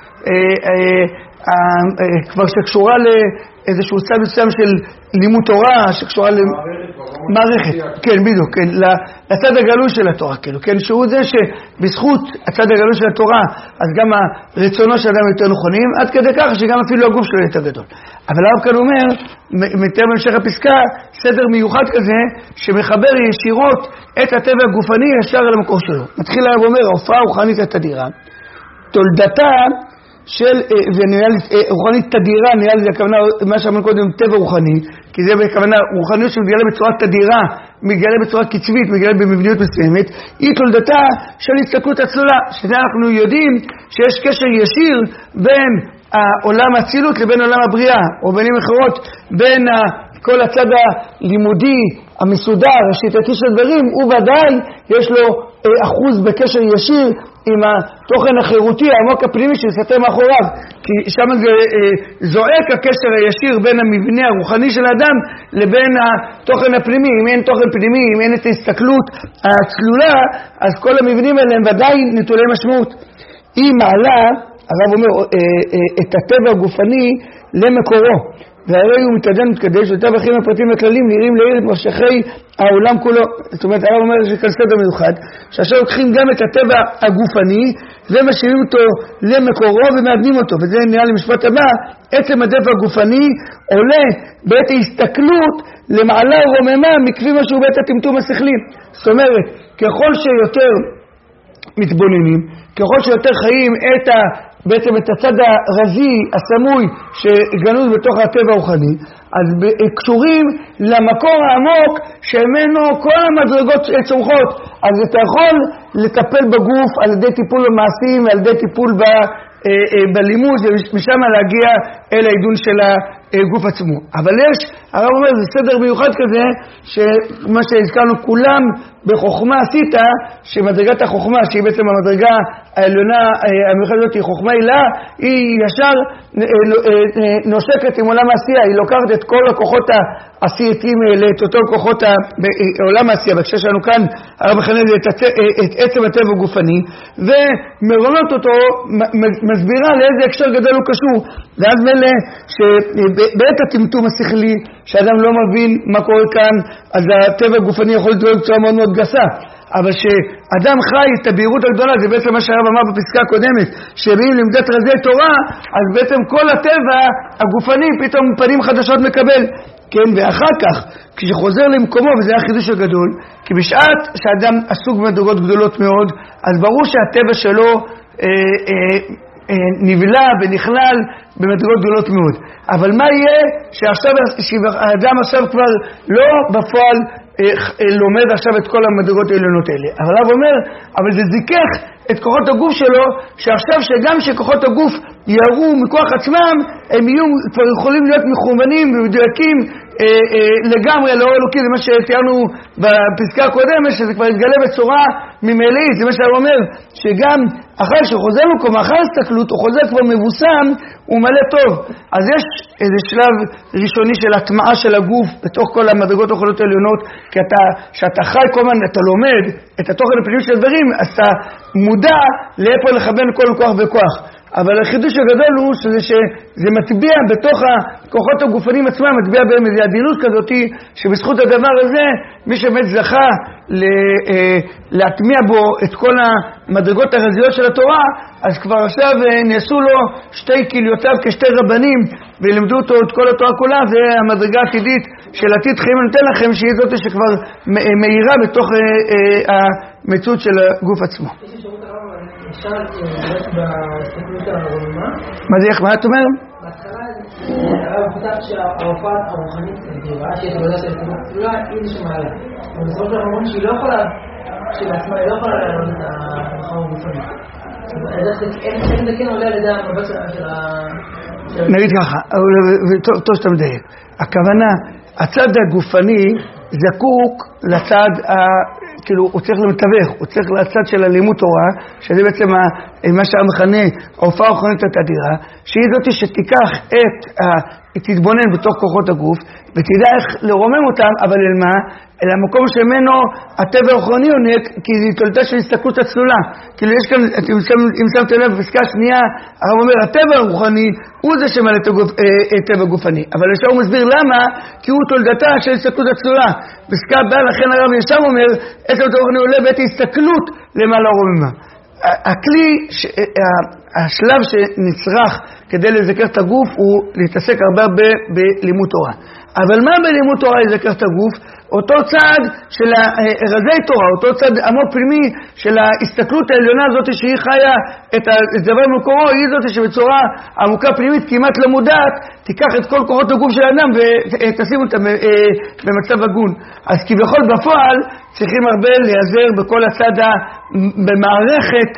כבר שקשורה לאיזשהו צד מסוים של לימוד תורה, שקשורה למערכת, כן, בדיוק, כן, לצד הגלוי של התורה, כן, שהוא זה שבזכות הצד הגלוי של התורה, אז גם הרצונו של אדם יותר נכונים, עד כדי כך שגם אפילו הגוף שלו יותר גדול. אבל הרב כאן אומר, מתאר בהמשך הפסקה, סדר מיוחד כזה, שמחבר ישירות את הטבע הגופני ישר על המקור שלו. מתחיל הרב אומר, ההופעה הרוחנית התדירה, תולדתה של, ונראה לי, רוחנית תדירה, נראה לי, הכוונה, מה שאמרנו קודם, טבע רוחני, כי זה בכוונה, רוחניות שמתגלה בצורה תדירה, מתגלה בצורה קצבית, מתגלה במבניות מסוימת, היא תולדתה של הסתכלות הצלולה, שזה אנחנו יודעים שיש קשר ישיר בין העולם האצילות לבין עולם הבריאה, או במילים אחרות, בין כל הצד הלימודי, המסודר, השיטתי של דברים, הוא ודאי יש לו אחוז בקשר ישיר עם התוכן החירותי, העמוק הפנימי שסתר מאחוריו, כי שם זה זועק הקשר הישיר בין המבנה הרוחני של האדם לבין התוכן הפנימי. אם אין תוכן פנימי, אם אין את ההסתכלות הצלולה, אז כל המבנים האלה הם ודאי נטולי משמעות. היא מעלה, הרב אומר, את הטבע הגופני למקורו, והרי הוא מתקדש, וטבע החיים הפרטים הכללים נראים לעיר את משכי העולם כולו. זאת אומרת, הרב אומר שכאן סדר מיוחד, שעכשיו לוקחים גם את הטבע הגופני, ומשאירים אותו למקורו ומעדנים אותו, וזה נראה למשפט הבא, עצם הטבע הגופני עולה בעת ההסתכלות למעלה רוממה מכפי משהו בעת הטמטום השכלי. זאת אומרת, ככל שיותר מתבוננים, ככל שיותר חיים בעצם את הצד הרזי, הסמוי, שגנוז בתוך הטבע הרוחני, אז קשורים למקור העמוק שממנו כל המדרגות צומחות. אז אתה יכול לטפל בגוף על ידי טיפול במעשים ועל ידי טיפול בלימוד, ומשם להגיע אל העידון של הגוף עצמו. אבל יש, הרב אומר, זה סדר מיוחד כזה, שמה שהזכרנו כולם בחוכמה עשית, שמדרגת החוכמה, שהיא בעצם המדרגה העליונה, המיוחדת הזאת היא חוכמה הילה, היא ישר נושקת עם עולם העשייה, היא לוקחת את כל הכוחות העשייתיים האלה, את אותו כוחות עולם העשייה, בהקשר שלנו כאן, הרב מכנה את עצם הטבע הגופני, ומרוממת אותו, מסבירה לאיזה הקשר גדול הוא קשור, ואז מלא שבעת הטמטום השכלי, שאדם לא מבין מה קורה כאן, אז הטבע הגופני יכול להיות בצורה מאוד מאוד גסה. אבל שאדם חי את הבהירות הגדולה, זה בעצם מה שהרב אמר בפסקה הקודמת, שאם לימדת רזי תורה, אז בעצם כל הטבע הגופני פתאום פנים חדשות מקבל. כן, ואחר כך, כשחוזר למקומו, וזה החידוש הגדול, כי בשעת שאדם עסוק במדרגות גדולות מאוד, אז ברור שהטבע שלו נבלע ונכלל במדרגות גדולות מאוד. אבל מה יהיה שעכשיו האדם עכשיו כבר לא בפועל לומד עכשיו את כל המדרגות העליונות האלה? אבל הרב אומר, אבל זה זיכך את כוחות הגוף שלו, שעכשיו שגם שכוחות הגוף יראו מכוח עצמם, הם יהיו כבר יכולים להיות מכוונים ומדויקים לגמרי לאור אלוקי. זה מה שתיארנו בפסקה הקודמת, שזה כבר יתגלה בצורה ממילאית. זה מה שהרב אומר, שגם אחרי שחוזר מקום, אחרי הסתכלות, הוא חוזר כבר מבוסם, הוא מלא טוב. אז יש איזה שלב ראשוני של הטמעה של הגוף בתוך כל המדרגות האוכלות העליונות, כי שאתה חי כל הזמן, אתה לומד את התוכן הפנימי של הדברים, אז אתה מודע לאיפה לכוון כל כוח וכוח. אבל החידוש הגדול הוא שזה מטביע בתוך הכוחות הגופנים עצמם, מטביע בהם איזו עדינות כזאת, שבזכות הדבר הזה, מי שבאמת זכה להטמיע בו את כל המדרגות הרזיות של התורה, אז כבר עכשיו נעשו לו שתי כליותיו כשתי רבנים, ולמדו אותו את כל התורה כולה. זה המדרגה העתידית של עתיד חיים נותן לכם, שהיא זאת שכבר מאירה בתוך המציאות של הגוף עצמו. אפשר לראות בהסתכלות הרוממה? מה זה, מה את אומרת? בהתחלה הרב פתח שההופעה הרוחנית נדירה, שיש עבודה של הסתכלות כפולה, היא זה שמעלה. אבל בסופו של הרמון שהיא לא יכולה, שבעצמה היא לא יכולה להעלות את הרחם הגופנית. איך זה כן עולה על ידי המבט של נגיד ככה, טוב שאתה מדייק. הכוונה, הצד הגופני זקוק לצד, כאילו הוא צריך למתווך, הוא צריך לצד של הלימוד תורה, שזה בעצם מה שהמכנה ההופעה הרוחנית התדירה, שהיא זאת שתיקח תתבונן בתוך כוחות הגוף, ותדע איך לרומם אותם, אבל אל מה? אל המקום שממנו הטבע הרוחני עונק, כי זה תולדה של הסתכלות הצלולה. כאילו יש כאן, אם שמתם לב בפסקה השנייה, הרב אומר, הטבע הרוחני הוא זה שמעלה את טבע גופני. אבל עכשיו הוא מסביר למה, כי הוא תולדתה של הסתכלות הצלולה. בפסקה הבאה, לכן הרב ישם אומר, את הטבע הרוחני עולה בעת הסתכלות למעלה הרוממה. הכלי, השלב שנצרך כדי לזכר את הגוף הוא להתעסק הרבה בלימוד תורה. אבל מה בלימוד תורה לזכר את הגוף? אותו צד של רזי תורה, אותו צד עמוק פנימי של ההסתכלות העליונה הזאת שהיא חיה את הדבר מקורו, היא זאת שבצורה עמוקה פנימית כמעט לא מודעת תיקח את כל כוחות הגוף של האדם ותשים אותם במצב הגון. אז כביכול בפועל צריכים הרבה להיעזר בכל הצד במערכת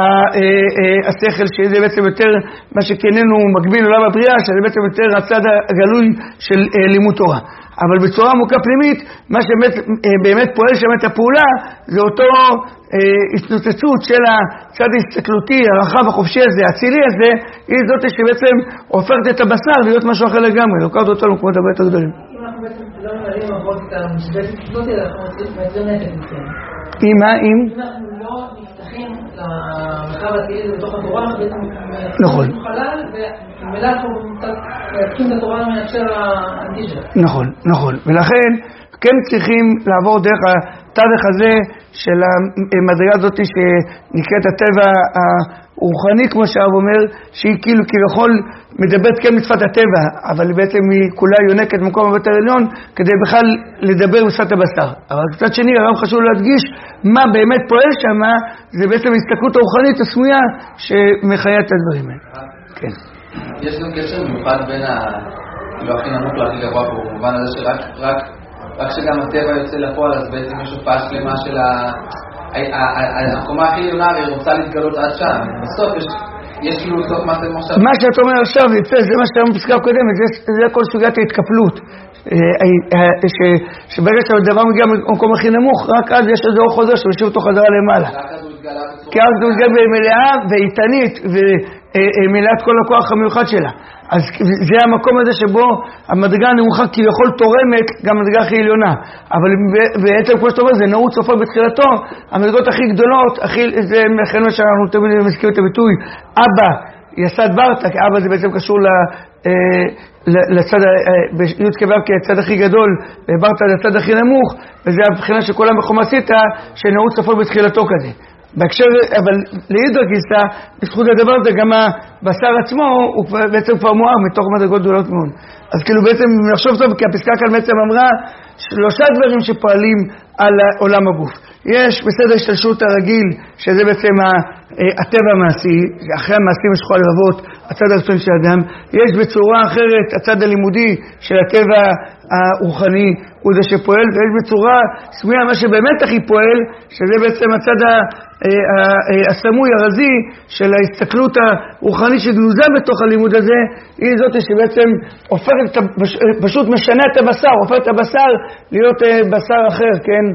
השכל, שזה בעצם יותר מה שכננו מקביל לעולם הבריאה, שזה בעצם יותר הצד הגלוי של לימוד תורה. אבל בצורה עמוקה פנימית, מה שבאמת פועל שם את הפעולה, זה אותו התנוצצות של הצד ההסתכלותי, הרחב החופשי הזה, הצילי הזה, היא זאת שבעצם הופכת את הבשר להיות משהו אחר לגמרי, לוקחת אותו למקומות הרבה יותר גדולים. אם אנחנו בעצם לא ממלאים לעבוד את המשבצת הזאת, אנחנו מייצרים נפט מסוים. אם מה? אם אנחנו לא נפתחים למרחב הצילי בתוך התורה, אנחנו בעצם נכון. חלל, ומילא אנחנו מייצרים את התורה מהקשר האנטי שלה. נכון, נכון. ולכן כן צריכים לעבור דרך התווך הזה של המדרגה הזאת שנקראת הטבע הרוחני, כמו שהרב אומר, שהיא כאילו כביכול מדברת כן בשפת הטבע, אבל בעצם היא כולה יונקת במקום הרבה יותר עליון, כדי בכלל לדבר בשפת הבשר. אבל קצת שני, הרב חשוב להדגיש מה באמת פועל שם, זה בעצם ההסתכלות הרוחנית הסמויה שמחיה את הדברים האלה. כן. יש גם קשר מיוחד בין הכי נמוך להכי גבוה פה, במובן הזה רק שגם הטבע יוצא לפועל, אז בעצם יש הופעה שלמה של הקומה הכי עליונה, והיא רוצה להתגלות עד שם. בסוף יש כאילו סוף מה שאתם עכשיו. מה שאתה אומר עכשיו, זה מה שאתה אומר בפסקה הקודמת, זה כל סוגיית ההתקפלות. שברגע שהדבר מגיע במקום הכי נמוך, רק אז יש איזה אור חוזר שמשאיר אותו חזרה למעלה. רק אז הוא כי הארץ מתגלה במלאה ואיתנית ומלאת כל הכוח המיוחד שלה. אז זה המקום הזה שבו המדרגה הנמוכה כביכול תורמת גם המדרגה הכי עליונה. אבל בעצם כמו שאתה אומר, זה נעוץ סופו בתחילתו, המדרגות הכי גדולות, זה מכן מה שאנחנו תמיד מזכירים את הביטוי, אבא יסד ברטה, כי אבא זה בעצם קשור לצד, בי"ת כו' כצד הכי גדול, וברטה זה הצד הכי נמוך, וזה הבחינה שכולם בחומסית, שנעוץ סופו בתחילתו כזה. בהקשר, אבל להידרה גיסא, בזכות הדבר הזה גם הבשר עצמו הוא בעצם כבר מואר מתוך מדרגות גדולות מאוד. אז כאילו בעצם נחשוב טוב, כי הפסקה כאן בעצם אמרה 3 דברים שפועלים על עולם הגוף. יש בסדר השתלשלות הרגיל, שזה בעצם הטבע המעשי, אחרי המעשים יש כל הלבבות, הצד הרצון של האדם. יש בצורה אחרת הצד הלימודי של הטבע הרוחני, הוא זה שפועל, ויש בצורה סמויה מה שבאמת הכי פועל, שזה בעצם הצד הסמוי, הרזי, של ההסתכלות הרוחנית שגנוזה בתוך הלימוד הזה, היא זאת שבעצם הופכת, פשוט משנה את הבשר, הופכת את הבשר להיות בשר אחר, כן?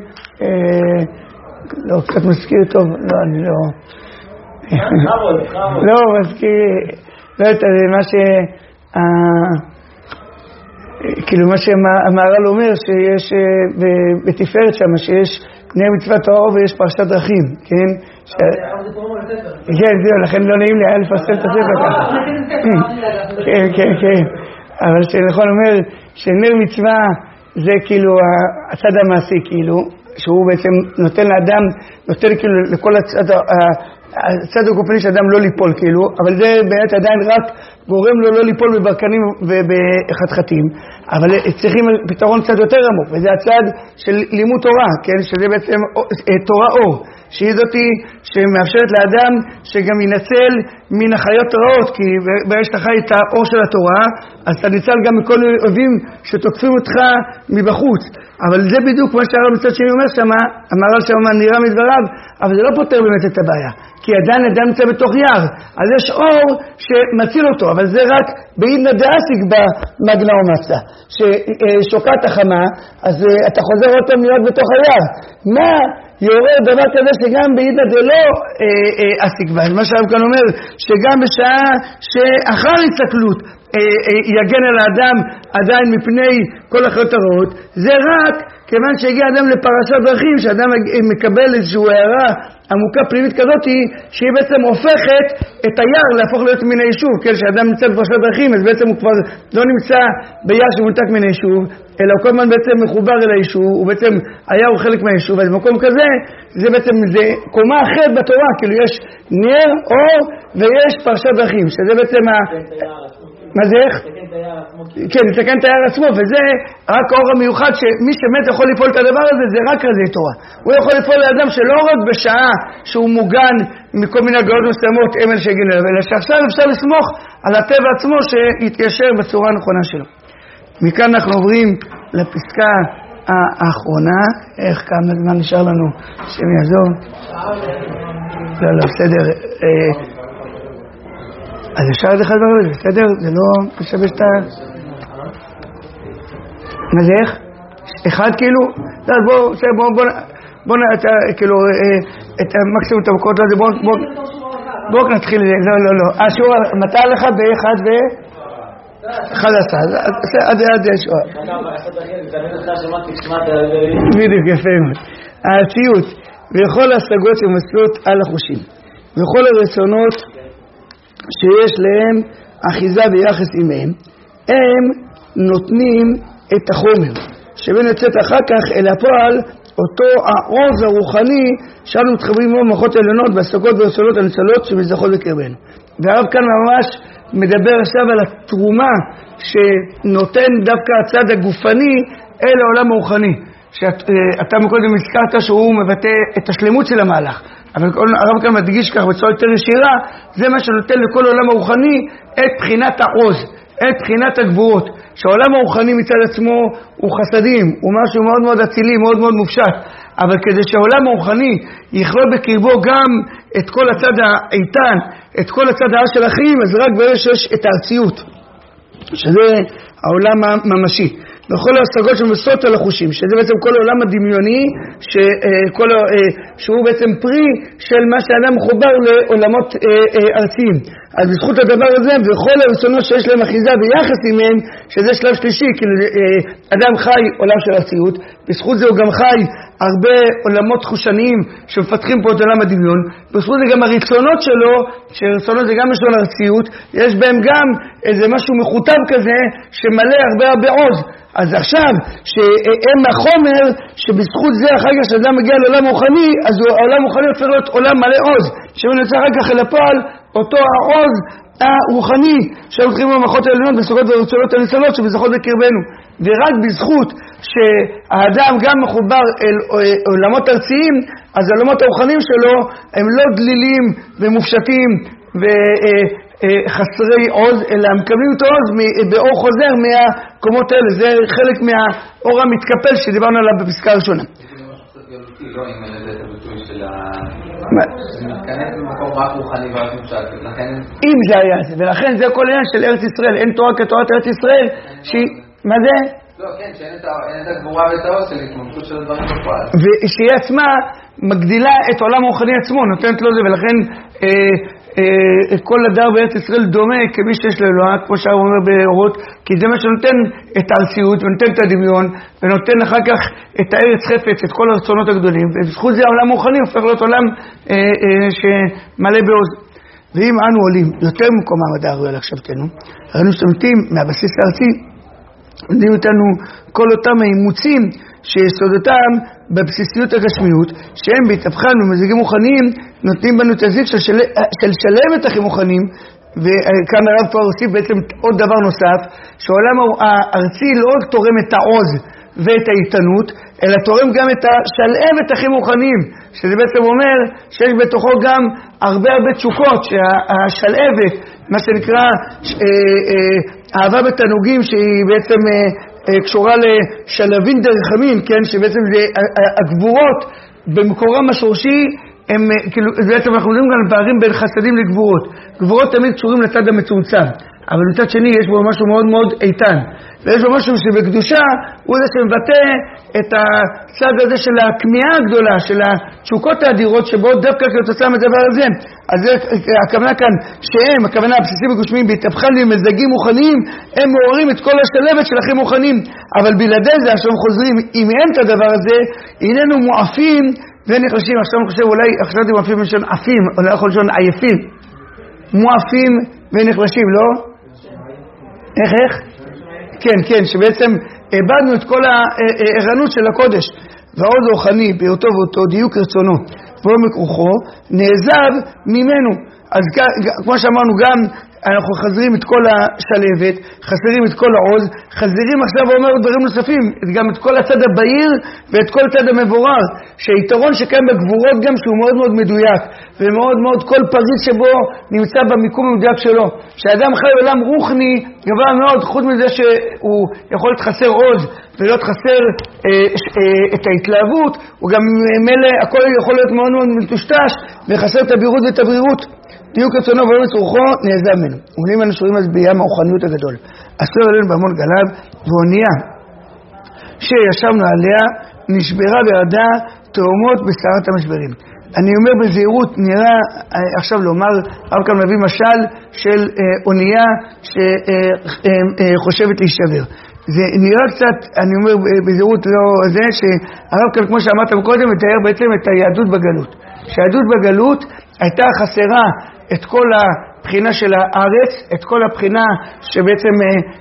לא, קצת מזכיר טוב, לא, אני לא... לא, מזכיר, לא יודעת, מה כאילו מה שהמהר"ל אומר, שיש בתפארת שם, שיש בני מצוות האור ויש פרשת דרכים, כן? כן, זהו, לכן לא נעים לי היה לפרסם את הספר ככה. כן, כן, כן. אבל שנכון אומר שנר מצווה זה כאילו הצד המעשי, כאילו, שהוא בעצם נותן לאדם, נותן כאילו לכל הצד הגופני של אדם לא ליפול כאילו, אבל זה באמת עדיין רק גורם לו לא ליפול בברקנים ובחתחתים, אבל צריכים פתרון קצת יותר עמוק, וזה הצד של לימוד תורה, כן? שזה בעצם תורה אור, שהיא זאתי שמאפשרת לאדם שגם ינצל מן החיות רעות, כי ברגע שאתה חי את האור של התורה, אז אתה ניצל גם מכל אויבים שתוקפים אותך מבחוץ. אבל זה בדיוק כמו שהרב מצד שני אומר שמה, המהר"ל שם נראה מדבריו, אבל זה לא פותר באמת את הבעיה, כי עדיין אדם נמצא בתוך יער, אז יש אור שמציל אותו, אבל זה רק בעידנא דאסיק במגנא ומצלא, ששוקעת החמה, אז אתה חוזר עוד פעם להיות בתוך היער. מה יעורר דבר כזה שגם בעידנא דלא אסיק בה? מה שהרב כאן אומר, שגם בשעה שאחר הסתכלות יגן על האדם עדיין מפני כל החיות הרעות, זה רק כיוון שהגיע אדם לפרשת דרכים, שאדם מקבל איזושהי הערה עמוקה פנימית כזאת, שהיא בעצם הופכת את היער להפוך להיות מן היישוב, כן? שאדם נמצא בפרשת דרכים, אז בעצם הוא כבר לא נמצא ביער שמונתק מן היישוב, אלא הוא כל הזמן בעצם מחובר אל היישוב, הוא בעצם היער הוא חלק מהיישוב, אז במקום כזה, זה בעצם זה קומה אחרת בתורה, כאילו יש נר, אור, ויש פרשת דרכים, שזה בעצם מה זה איך? כן, לתקן את היער עצמו, וזה רק האור המיוחד שמי שבאמת יכול לפעול את הדבר הזה, זה רק רזי תורה. הוא יכול לפעול לאדם שלא רק בשעה שהוא מוגן מכל מיני הגאות מסוימות, הם אלה שהגיעו אליו, אלא שעכשיו אפשר לסמוך על הטבע עצמו שיתיישר בצורה הנכונה שלו. מכאן אנחנו עוברים לפסקה האחרונה. איך כמה זמן נשאר לנו? שם יעזור. לא, לא, בסדר. אז אפשר את אחד דבר הזה, בסדר? זה לא משבש את ה... מה זה איך? אחד כאילו? לא, בוא כאילו, את המקסימום את המקורות לזה, בוא נתחיל, לא. השיעור, מתי לך באחד ו... 11, עד השיעור. בדיוק, יפה מאוד. העציות, וכל ההשגות שמסלות על החושים, וכל הרצונות שיש להם אחיזה ביחס עימהם, הם נותנים את החומר, שבין יוצאת אחר כך אל הפועל אותו העוז הרוחני שאנו מתחברים בו במערכות העליונות בהשגות והרצונות הנצלות שמזדחות בקרבנו. והרב כאן ממש מדבר עכשיו על התרומה שנותן דווקא הצד הגופני אל העולם הרוחני, שאתה מקודם הזכרת שהוא מבטא את השלמות של המהלך, אבל הרב כאן מדגיש כך בצורה יותר ישירה, זה מה שנותן לכל העולם הרוחני את בחינת העוז, את בחינת הגבורות, שהעולם הרוחני מצד עצמו הוא חסדים, הוא משהו מאוד מאוד אצילי, מאוד מאוד מופשט, אבל כדי שהעולם הרוחני יכלול בקרבו גם את כל הצד האיתן, את כל הצד העש של החיים, אז רק ברגע שיש את הארציות, שזה העולם הממשי. וכל ההשגות שמבוססות על החושים, שזה בעצם כל העולם הדמיוני, שהוא בעצם פרי של מה שאדם מחובר לעולמות ארציים. אז בזכות הדבר הזה, וכל הרצונות שיש להם אחיזה ביחס עימם, שזה שלב שלישי, כאילו אדם חי עולם של ארציות, בזכות זה הוא גם חי הרבה עולמות חושניים שמפתחים פה את עולם הדמיון, בזכות זה גם הרצונות שלו, שרצונות זה גם לשון ארציות, יש בהם גם איזה משהו מחוטב כזה, שמלא הרבה עוז. אז עכשיו, שהם החומר, שבזכות זה אחר כך שאדם מגיע לעולם רוחני, אז העולם רוחני הופך להיות עולם מלא עוז, שמנצח אחר כך אל הפועל, אותו העוז הרוחני, שאנחנו מתחילים במערכות העליונות, בסוגות ורצונות הניצלות, שבזכות בקרבנו. ורק בזכות שהאדם גם מחובר אל עולמות ארציים, אז העולמות הרוחניים שלו הם לא דלילים ומופשטים וחסרי עוז, אלא מקבלים את העוז באור חוזר מהקומות האלה. זה חלק מהאור המתקפל שדיברנו עליו בפסקה הראשונה. לא אם אין לזה את הביטוי של מתכנס במקום רק רוחני ורק מופשט, לכן אם זה היה זה, ולכן זה כל עניין של ארץ ישראל, אין תורה כתורת ארץ ישראל, מה זה? לא, כן, שאין את הגבורה ואת העוז של התממשות של הדברים בפועל. ושהיא עצמה מגדילה את עולם הרוחני עצמו, נותנת לו זה, ולכן כל הדר בארץ ישראל דומה כמי שיש לאלוה, כמו שהרב אומר באורות, כי זה מה שנותן את הארציות ונותן את הדמיון ונותן אחר כך את הארץ חפץ, את כל הרצונות הגדולים, ובזכות זה העולם הרוחני הופך להיות עולם שמלא בעוז. ואם אנו עולים יותר ממקום העמדה הראויה להחשבתנו, ראינו שתמתים מהבסיס הארצי, עומדים איתנו כל אותם האימוצים שיסודותם בבסיסיות הגשמיות, שהם בהתהפכן ומזיגים מוכנים, נותנים בנו את הזיק של שלמת אחים מוכנים. וכאן הרב כבר הוסיף בעצם עוד דבר נוסף, שהעולם הארצי לא רק תורם את העוז ואת האיתנות, אלא תורם גם את השלמת אחים מוכנים, שזה בעצם אומר שיש בתוכו גם הרבה תשוקות, שהשלבת, מה שנקרא אהבה בתנוגים, שהיא בעצם קשורה לשלבין דרחמין, כן? שבעצם זה הגבורות במקורם השורשי, הם, כאילו, בעצם אנחנו יודעים גם פערים בין חסדים לגבורות. גבורות תמיד קשורים לצד המצומצם, אבל מצד שני יש בו משהו מאוד מאוד איתן, ויש בו משהו שבקדושה הוא זה שמבטא את הצד הזה של הכמיהה הגדולה, של התשוקות האדירות שבו דווקא כתוצאה מהדבר הזה. אז זה הכוונה כאן שהם, הכוונה הבסיסים וגושמיים, בהתהפכן ומזגים מוכנים, הם מעוררים את כל השלבת של אחים מוכנים. אבל בלעדי זה, עכשיו חוזרים, אם אין את הדבר הזה, איננו מועפים ונחלשים. עכשיו אני חושב, אולי חשבתי מועפים בלשון עפים, או לא יכול לשון עייפים. מועפים ונחלשים, לא? איך? כן, שבעצם איבדנו את כל הערנות של הקודש. והעוז רוחני בהיותו ואותו דיוק רצונו ועומק רוחו נעזב ממנו. אז כמו שאמרנו, גם אנחנו חזרים את כל השלבת, חסרים את כל העוז, חזרים עכשיו ואומר דברים נוספים, גם את כל הצד הבהיר ואת כל הצד המבורר, שהיתרון שקיים בגבורות גם שהוא מאוד מאוד מדויק, ומאוד מאוד כל פריט שבו נמצא במיקום המדויק שלו. שהאדם חי עולם רוחני גבוה מאוד, חוץ מזה שהוא יכול להיות חסר עוז ולא חסר את ההתלהבות, הוא גם מלא, הכל יכול להיות מאוד מאוד מטושטש וחסר את הבירות ואת הברירות. דיוק רצונו ואומץ רוחו נעזב ממנו. אומרים אנו שרואים אז בים הרוחניות הגדול, אסור עלינו בהמון גלב, ואונייה שישבנו עליה נשברה וירדה תאומות בסערת המשברים. אני אומר בזהירות, נראה עכשיו לומר, הרב כאן מביא משל של אונייה שחושבת להישבר. זה נראה קצת, אני אומר בזהירות לא זה, שהרב כאן כמו שאמרת קודם מתאר בעצם את היהדות בגלות. שהיהדות בגלות הייתה חסרה את כל הבחינה של הארץ, את כל הבחינה שבעצם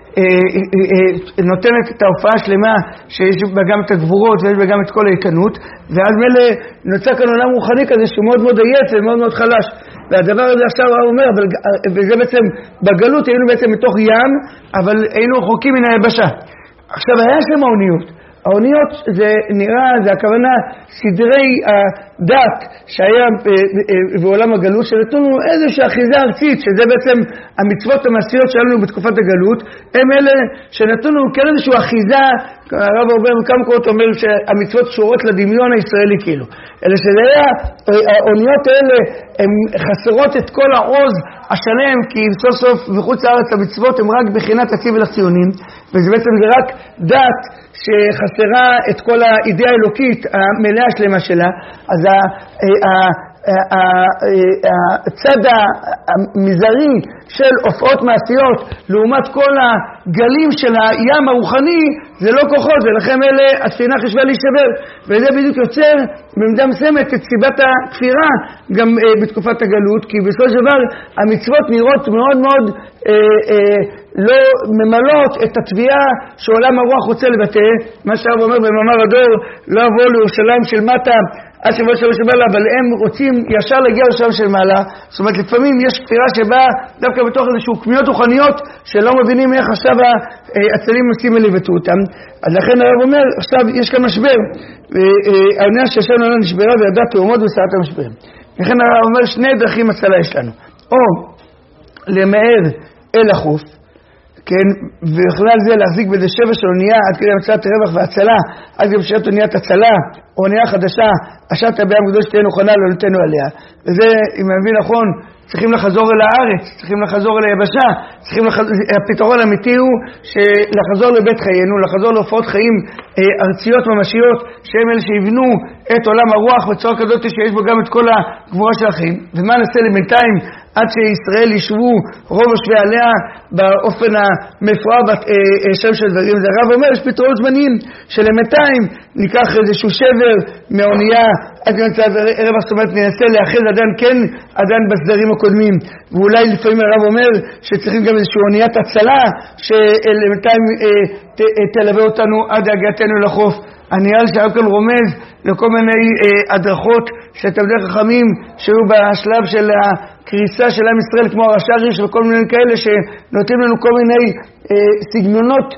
נותנת את ההופעה השלמה, שיש בה גם את הגבורות ויש בה גם את כל האיתנות, ואז מלא נוצר כאן עולם רוחני כזה שהוא מאוד מאוד עייף ומאוד מאוד חלש. והדבר הזה עכשיו הוא אומר, וזה בעצם בגלות היינו בעצם מתוך ים, אבל היינו רחוקים מן היבשה. עכשיו היה שם האוניות. האוניות זה נראה, זה הכוונה סדרי דת שהיה בעולם הגלות, שנתנו איזושהי אחיזה ארצית, שזה בעצם המצוות המעשיות שלנו בתקופת הגלות, הם אלה שנתנו כן איזושהי אחיזה. הרב הרבה כמה קורות אומר שהמצוות שורות לדמיון הישראלי כאילו, אלא שזה היה, האוניות האלה הן חסרות את כל העוז השלם, כי סוף סוף בחוץ לארץ המצוות הן רק בחינת הציב ולציונים, וזה בעצם זה רק דת שחסרה את כל האידאה האלוקית המלאה השלמה שלה. אז הצד המזערי של הופעות מעשיות לעומת כל הגלים של הים הרוחני זה לא כוחות, ולכן אלה הספינה חשבה להישבר, וזה בדיוק יוצר במידה מסוימת את סיבת הכפירה גם בתקופת הגלות, כי בסופו של דבר המצוות נראות מאוד מאוד לא ממלאות את התביעה שעולם הרוח רוצה לבטא. מה שהרב אומר במאמר הדור, לא אבוא לירושלים של מטה עד שבוע שלוש מעלה, אבל הם רוצים ישר להגיע לשם של מעלה. זאת אומרת, לפעמים יש כפירה שבאה דווקא בתוך איזשהו קמיות רוחניות שלא מבינים איך עכשיו הצלים עושים ולבטאו אותם. אז לכן הרב אומר, עכשיו יש כאן משבר, והעונה שישבנו עונה נשברה וידעה תאומות בסערת המשבר. לכן הרב אומר, שני דרכים הצלה יש לנו, או למהר אל החוף, כן, ובכלל זה להחזיק בזה שבע של אונייה עד כדי מצלת רווח והצלה, עד גם שירת אוניית הצלה או אונייה חדשה, השעת הביאה הקדוש תהיה נכונה לא נתנו עליה. וזה, אם אני מבין נכון, צריכים לחזור אל הארץ, צריכים לחזור אל היבשה, הפתרון האמיתי הוא לחזור לבית חיינו, לחזור להופעות חיים ארציות ממשיות, שהם אלה שיבנו את עולם הרוח בצורה כזאת שיש בו גם את כל הגבורה של החיים. ומה נעשה לבינתיים עד שישראל ישבו רוב השווה עליה באופן המפואר שם של דברים? זה הרב אומר, יש פתרונות זמניים שלמתיים ניקח איזשהו שבר מהאונייה עד כמצד רווח, זאת אומרת ננסה לאחז עדיין בסדרים הקודמים, ואולי לפעמים הרב אומר שצריכים גם איזושהי אוניית הצלה שלמתיים תלווה אותנו עד הגעתנו לחוף. הנראה שהרב כאן רומז לכל מיני הדרכות שתלמידי חכמים שהיו בשלב של הקריסה של עם ישראל, כמו הרש"ר ריש וכל מיני כאלה שנותנים לנו כל מיני סגנונות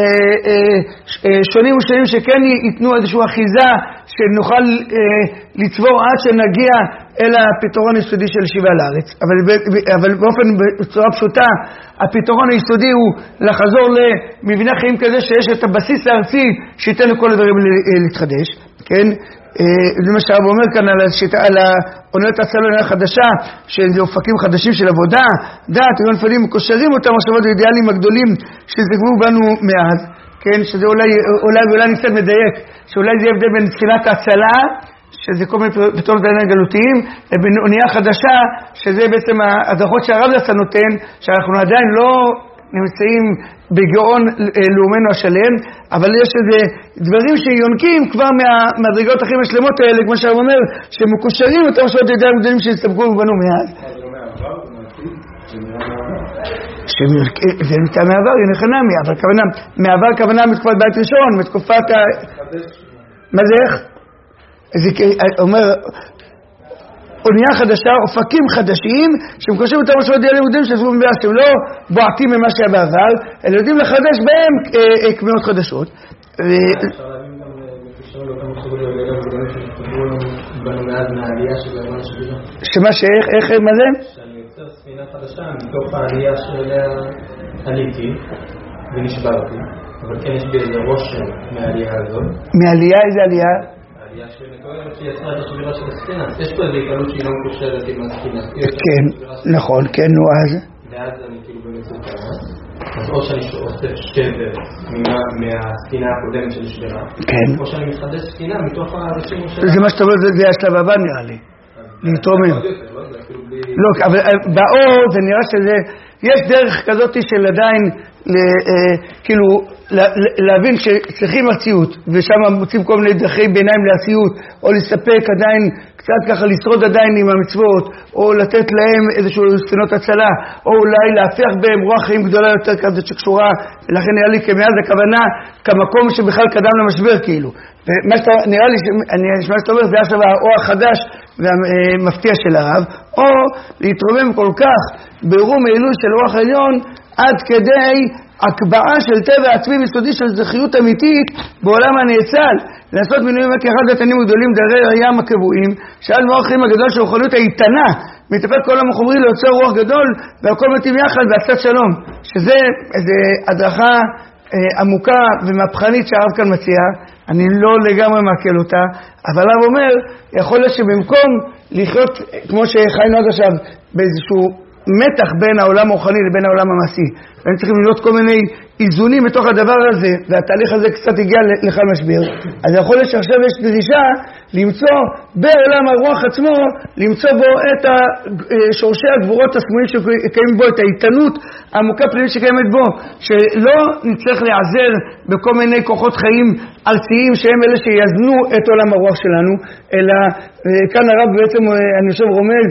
שונים ושונים שכן ייתנו איזושהי אחיזה שנוכל לצבור עד שנגיע אל הפתרון היסודי של שיבה לארץ. אבל בצורה פשוטה הפתרון היסודי הוא לחזור למבנה חיים כזה שיש את הבסיס הארצי שייתן לכל הדברים להתחדש, כן? זה מה שהרב אומר כאן על העונות הצלה החדשה, שזה אופקים חדשים של עבודה, דעת, וגם לפעמים מקושרים אותם מחשבות ואידיאלים הגדולים שזגבו בנו מאז, כן? שזה אולי ניסן מדייק, שאולי זה הבדל בין תחילת ההצלה, שזה כל מיני פתרונות גלותיים, לבין אונייה חדשה, שזה בעצם הדרכות שהרב דסה נותן, שאנחנו עדיין לא נמצאים בגאון לאומנו השלם, אבל יש איזה דברים שיונקים כבר מהמדרגות הכי משלמות האלה, כמו שהרב אומר, שמקושרים אותם שעות ידיים גדולים שהסתבקו בנו מאז. זה נמצא מעבר, היא נכונה מעבר כוונה מתקופת בית ראשון, מתקופת מה זה איך? זה אומר אונייה חדשה, אופקים חדשים שמקושרים אותם משמעות דיאלים יודעים שעזבו מבאס, שהם לא בועטים ממה שהיה בעבר, אלא יודעים לחדש בהם כמיות חדשות. אפשר להבין גם בקשר לאותם מחשבות דיאלים יודעים ששתגרו בנו מאז מהעלייה של הזמן שבילה. שמה שאיך, מה זה? שאני יוצר ספינה חדשה מתוך העלייה שאליה עליתי ונשברתי, אבל כן יש בי איזה רושם מהעלייה הזאת. מהעלייה? איזה עלייה? העלייה שמתוארת שיצרה את השבירה של הספינה. יש פה איזו התעלות שהיא לא מקושרת עם הספינה. כן, נכון, כן, נו אז. ואז אני כאילו במצוקה. אז או שאני אוסף שבר מהספינה הקודמת של השבירה, או שאני מתחדש ספינה מתוך הרשים של... זה מה שאתה אומר, זה השלב הבא נראה לי. להתרומם. לא, אבל באור זה נראה שזה... יש דרך כזאת של עדיין כאילו להבין שצריכים ארציות, ושם מוצאים כל מיני דרכי ביניים לארציות, או לספק עדיין קצת ככה לשרוד עדיין עם המצוות, או לתת להם איזשהו ספינות הצלה, או אולי להפיח בהם רוח חיים גדולה יותר כזאת שקשורה, ולכן נראה לי כמאז הכוונה כמקום שבכלל קדם למשבר כאילו. ומה שאתה, נראה לי, אני נשמע שאתה אומר, זה עכשיו האור החדש והמפתיע של הרב, או להתרומם כל כך ברום העילוי של רוח העליון, עד כדי הקבעה של טבע עצמי ויסודי של זכיות אמיתית בעולם הנאצל, לעשות מינויים כאחד התנים הגדולים דרי הים הקבועים, שעל מוח החיים הגדול של רוחניות האיתנה, מתאפק כל המחומרי ליוצר רוח גדול, והכל מתאים יחד ועשת שלום, שזה איזו הדרכה עמוקה ומהפכנית שהרב כאן מציע. אני לא לגמרי מעכל אותה, אבל הרב אומר, יכול להיות שבמקום לחיות כמו שחיינו עד עכשיו, באיזשהו מתח בין העולם הרוחני לבין העולם המעשי, והם צריכים להיות כל מיני איזונים בתוך הדבר הזה, והתהליך הזה קצת הגיע לחל משבר, אז יכול להיות שעכשיו יש דרישה למצוא בעולם הרוח עצמו, למצוא בו את שורשי הגבורות הסמויים שקיימים בו, את האיתנות העמוקה פנימית שקיימת בו, שלא נצטרך להיעזר בכל מיני כוחות חיים ארציים שהם אלה שיזנו את עולם הרוח שלנו, אלא כאן הרב בעצם, אני חושב, רומז,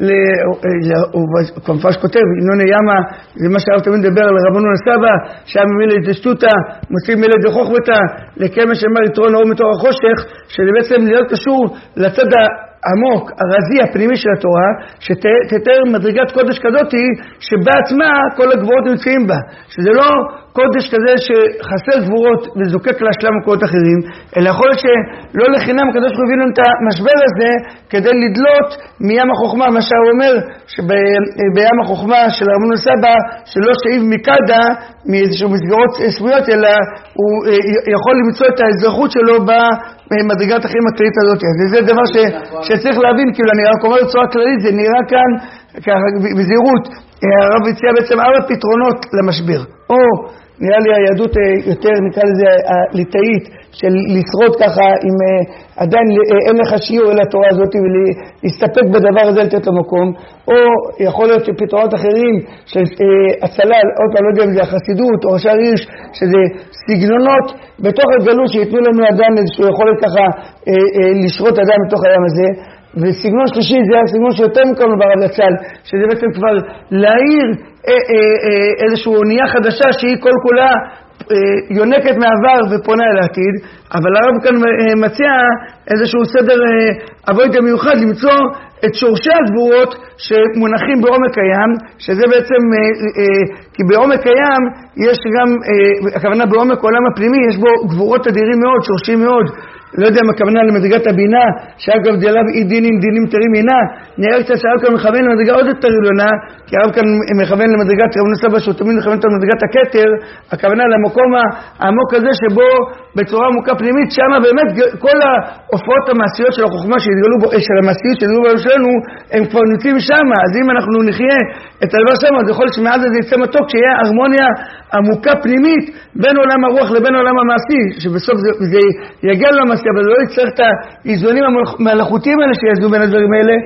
הוא מפרש כותב, ינוני ימה, זה מה שהרב תמיד מדבר על רבנו לסבא, שהיה מביא לדשטותה, מוצאים מילד דחוכבתה, לקמש אמר יתרון האור מתור החושך, שזה בעצם להיות קשור לצד העמוק, הרזי, הפנימי של התורה, שתתאר מדרגת קודש כזאתי, שבעצמה כל הגבורות נמצאים בה, שזה לא קודש כזה שחסר גבורות וזוקק להשלם מקורות אחרים, אלא יכול להיות שלא לחינם הקדוש ברוך הוא הביא לנו את המשבר הזה כדי לדלות מים החוכמה, מה שהוא אומר שבים החוכמה של רבנו סבא, שלא שאיב מקדה מאיזשהו מסגרות סמויות, אלא הוא יכול למצוא את האזרחות שלו במדרגת החיים הכללית הזאת. אז זה דבר שצריך להבין, כאילו אני רק אומר בצורה כללית, זה נראה כאן בזהירות, הרב הציע בעצם 4 פתרונות למשבר, או נראה לי היהדות יותר, נקרא לזה הליטאית, של לשרוד ככה עם עדיין אין לך שיעור אל התורה הזאת ולהסתפק בדבר הזה לתת לו מקום, או יכול להיות פתרונות אחרים של הצלל, עוד פעם לא יודע אם זה החסידות או ראשי הריש, שזה סגנונות בתוך הגלות שיתנו לנו עדיין איזשהו יכולת ככה לשרות עדיין בתוך הים הזה. וסגנון שלישי זה הסגנון שיותר מקום ברב לצל, שזה בעצם כבר להעיר איזושהי אונייה חדשה שהיא כל כולה יונקת מעבר ופונה אל העתיד, אבל הרב כאן מציע איזשהו סדר עבודה מיוחד למצוא את שורשי הגבורות שמונחים בעומק הים, שזה בעצם, כי בעומק הים יש גם, הכוונה בעומק העולם הפנימי, יש בו גבורות אדירים מאוד, שורשים מאוד, לא יודע מה הכוונה למדרגת הבינה, שאגב דליו אי דינים תרים עינה, נראה קצת שהרב כאן מכוון למדרגה עוד יותר עליונה, כי הרב כאן מכוון למדרגת רבנו סבא, שהוא תמיד מכוון את למדרגת הכתר, הכוונה למקום העמוק הזה שבו בצורה עמוקה פנימית, שם באמת כל ההופעות המעשיות של החוכמה שהתגלו בו, של המעשיות שהתגלו בו שלנו, הם כבר נמצאים שם. אז אם אנחנו נחיה את הדבר שם, אז יכול להיות שמעל זה יצא מתוק, שיהיה הרמוניה עמוקה פנימית בין עולם הרוח לבין עולם המעשי, שבסוף זה יגיע למעשי, אבל לא יצטרך את האיזונים המלאכותיים האלה שיעזדו בין הדברים האלה.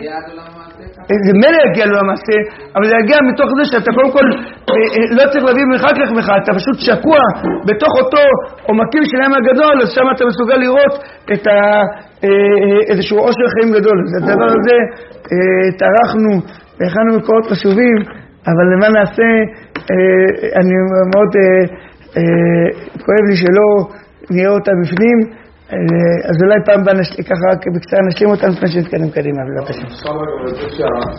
זה מלא יגיע לו המעשה, אבל זה יגיע מתוך זה שאתה קודם כל לא צריך להביא מרחק לך, אתה פשוט שקוע בתוך אותו עומקים של הים הגדול, אז שם אתה מסוגל לראות את איזשהו עושר חיים גדול. אז הדבר הזה טרחנו והכנו מקורות חשובים, אבל למה נעשה, אני מאוד כואב לי שלא נראה אותה בפנים, אז אולי פעם באה ככה בקצרה נשלים אותם לפני שנתקדם קדימה. עכשיו אני חושב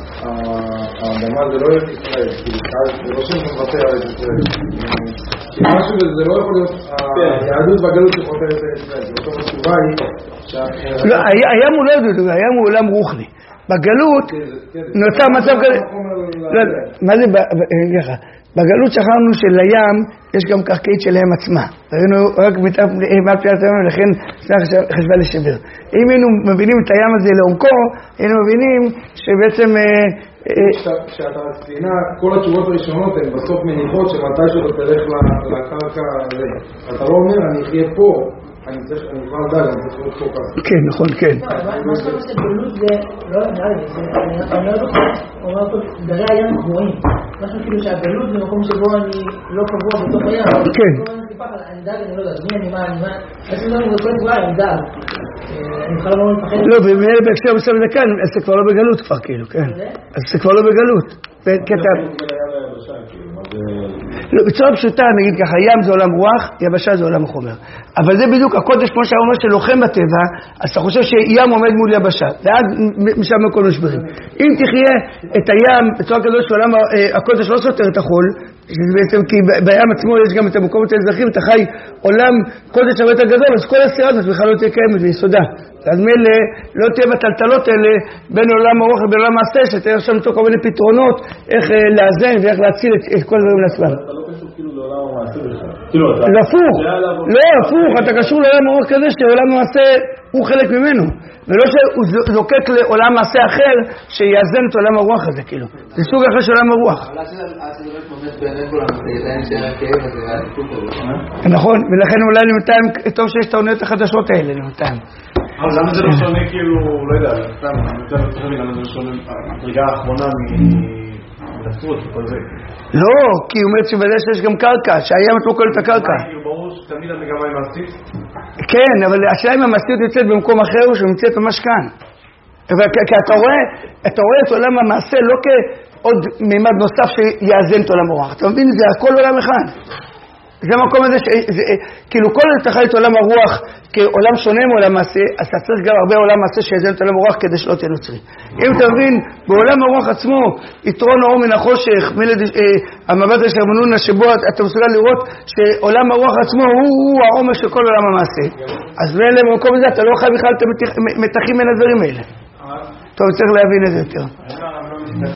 שהאדמה זה לא יהיה ישראל, זה לא שאני מוותר על ישראל, כי משהו זה לא יכול להיות היהדות והגלות שחותרת על ישראל, זה בסוף התשובה היא הים הוא לא יהדות, הים הוא עולם רוחני. בגלות נוצר מצב כזה, מה זה ככה? בגלות שכרנו שלים יש גם קרקעית שלהם עצמה, ראינו רק מעט פיית הים, לכן חשבה לשבר. אם היינו מבינים את הים הזה לעומקו, היינו מבינים שבעצם כשאתה ספינה, כל התשובות הראשונות הן בסוף מניחות שמתי שאתה תלך לקרקע הזה, אתה לא אומר אני אחיה פה, אני כבר לדעת, אני צריך להיות פה ככה. כן, נכון, כן. מה שאתה שגלות זה, לא נראה לי, אני לא זוכר, הוא אומר פה, דרי הים גבוהים. משהו כאילו שהגלות זה מקום שבו אני לא קבוע בתוך הים. כן. אני דאג, אני לא יודעת, מי אני, מה, אז אני לא כל גבוהה, אני דאג. אני בכלל לא מפחד. לא, ומאלה בהקשר בסוף זה כאן, אז זה כבר לא בגלות כבר, כאילו, כן. אז זה כבר לא בגלות. לא, בצורה פשוטה, נגיד ככה, ים זה עולם רוח, יבשה זה עולם החומר. אבל זה בדיוק הקודש, כמו שהרב אומר, שלוחם בטבע, אז אתה חושב שים עומד מול יבשה, ואז משם הכל משברים. אם תחיה את הים בצורה כזאת שעולם הקודש לא סותר את החול, בעצם כי בים עצמו יש גם את המקומות האזרחים, אתה חי עולם קודש הרבה יותר גדול, אז כל הסתירה הזאת בכלל לא תהיה קיימת ביסודה. אז מילא לא תהיה בטלטלות האלה בין עולם הרוח ובין עולם מעשה, שתהיה שם למצוא כל מיני פתרונות איך לאזן ואיך להציל את כל הדברים לעצמם. אתה לא קשור כאילו לעולם המעשה בכלל. הפוך, לא, הפוך, אתה קשור לעולם הרוח כזה שעולם המעשה הוא חלק ממנו, ולא שהוא זוקק לעולם מעשה אחר שיאזן את עולם הרוח הזה, כאילו. זה סוג אחר של עולם הרוח. אבל אז זה באמת מומד בין כולם, זה עדיין נשאר הכאב הזה והטיפול כזה, נכון, ולכן אולי למתיים, טוב שיש את העונות החדשות האלה למתיים. אבל למה זה לא שונה כאילו, לא יודע, סתם, אני רוצה לתחל למה זה לא שונה, הדרגה האחרונה מנפות וכל זה. לא, כי היא אומרת שבזה שיש גם קרקע, שהים עצמו כולל את הקרקע. ברור שתמיד המגמה היא מעשית? כן, אבל השאלה אם המעשיות יוצאת במקום אחר או שנמצאת ממש כאן. כי אתה רואה את עולם המעשה לא כעוד מימד נוסף שיאזן את עולם הרוח. אתה מבין? זה הכל עולם אחד. זה המקום הזה, כאילו כל אתה חי את עולם הרוח כעולם שונה מעולם מעשה, אז אתה צריך גם הרבה עולם מעשה שיאזן את עולם הרוח כדי שלא תהיה נוצרי. אם אתה מבין, בעולם הרוח עצמו, יתרון האור מן החושך, המבט של מנונה שבו אתה מסוגל לראות שעולם הרוח עצמו הוא העומק של כל עולם המעשה. אז במקום הזה אתה לא חי בכלל את המתחים בין הדברים האלה. טוב, צריך להבין את זה יותר.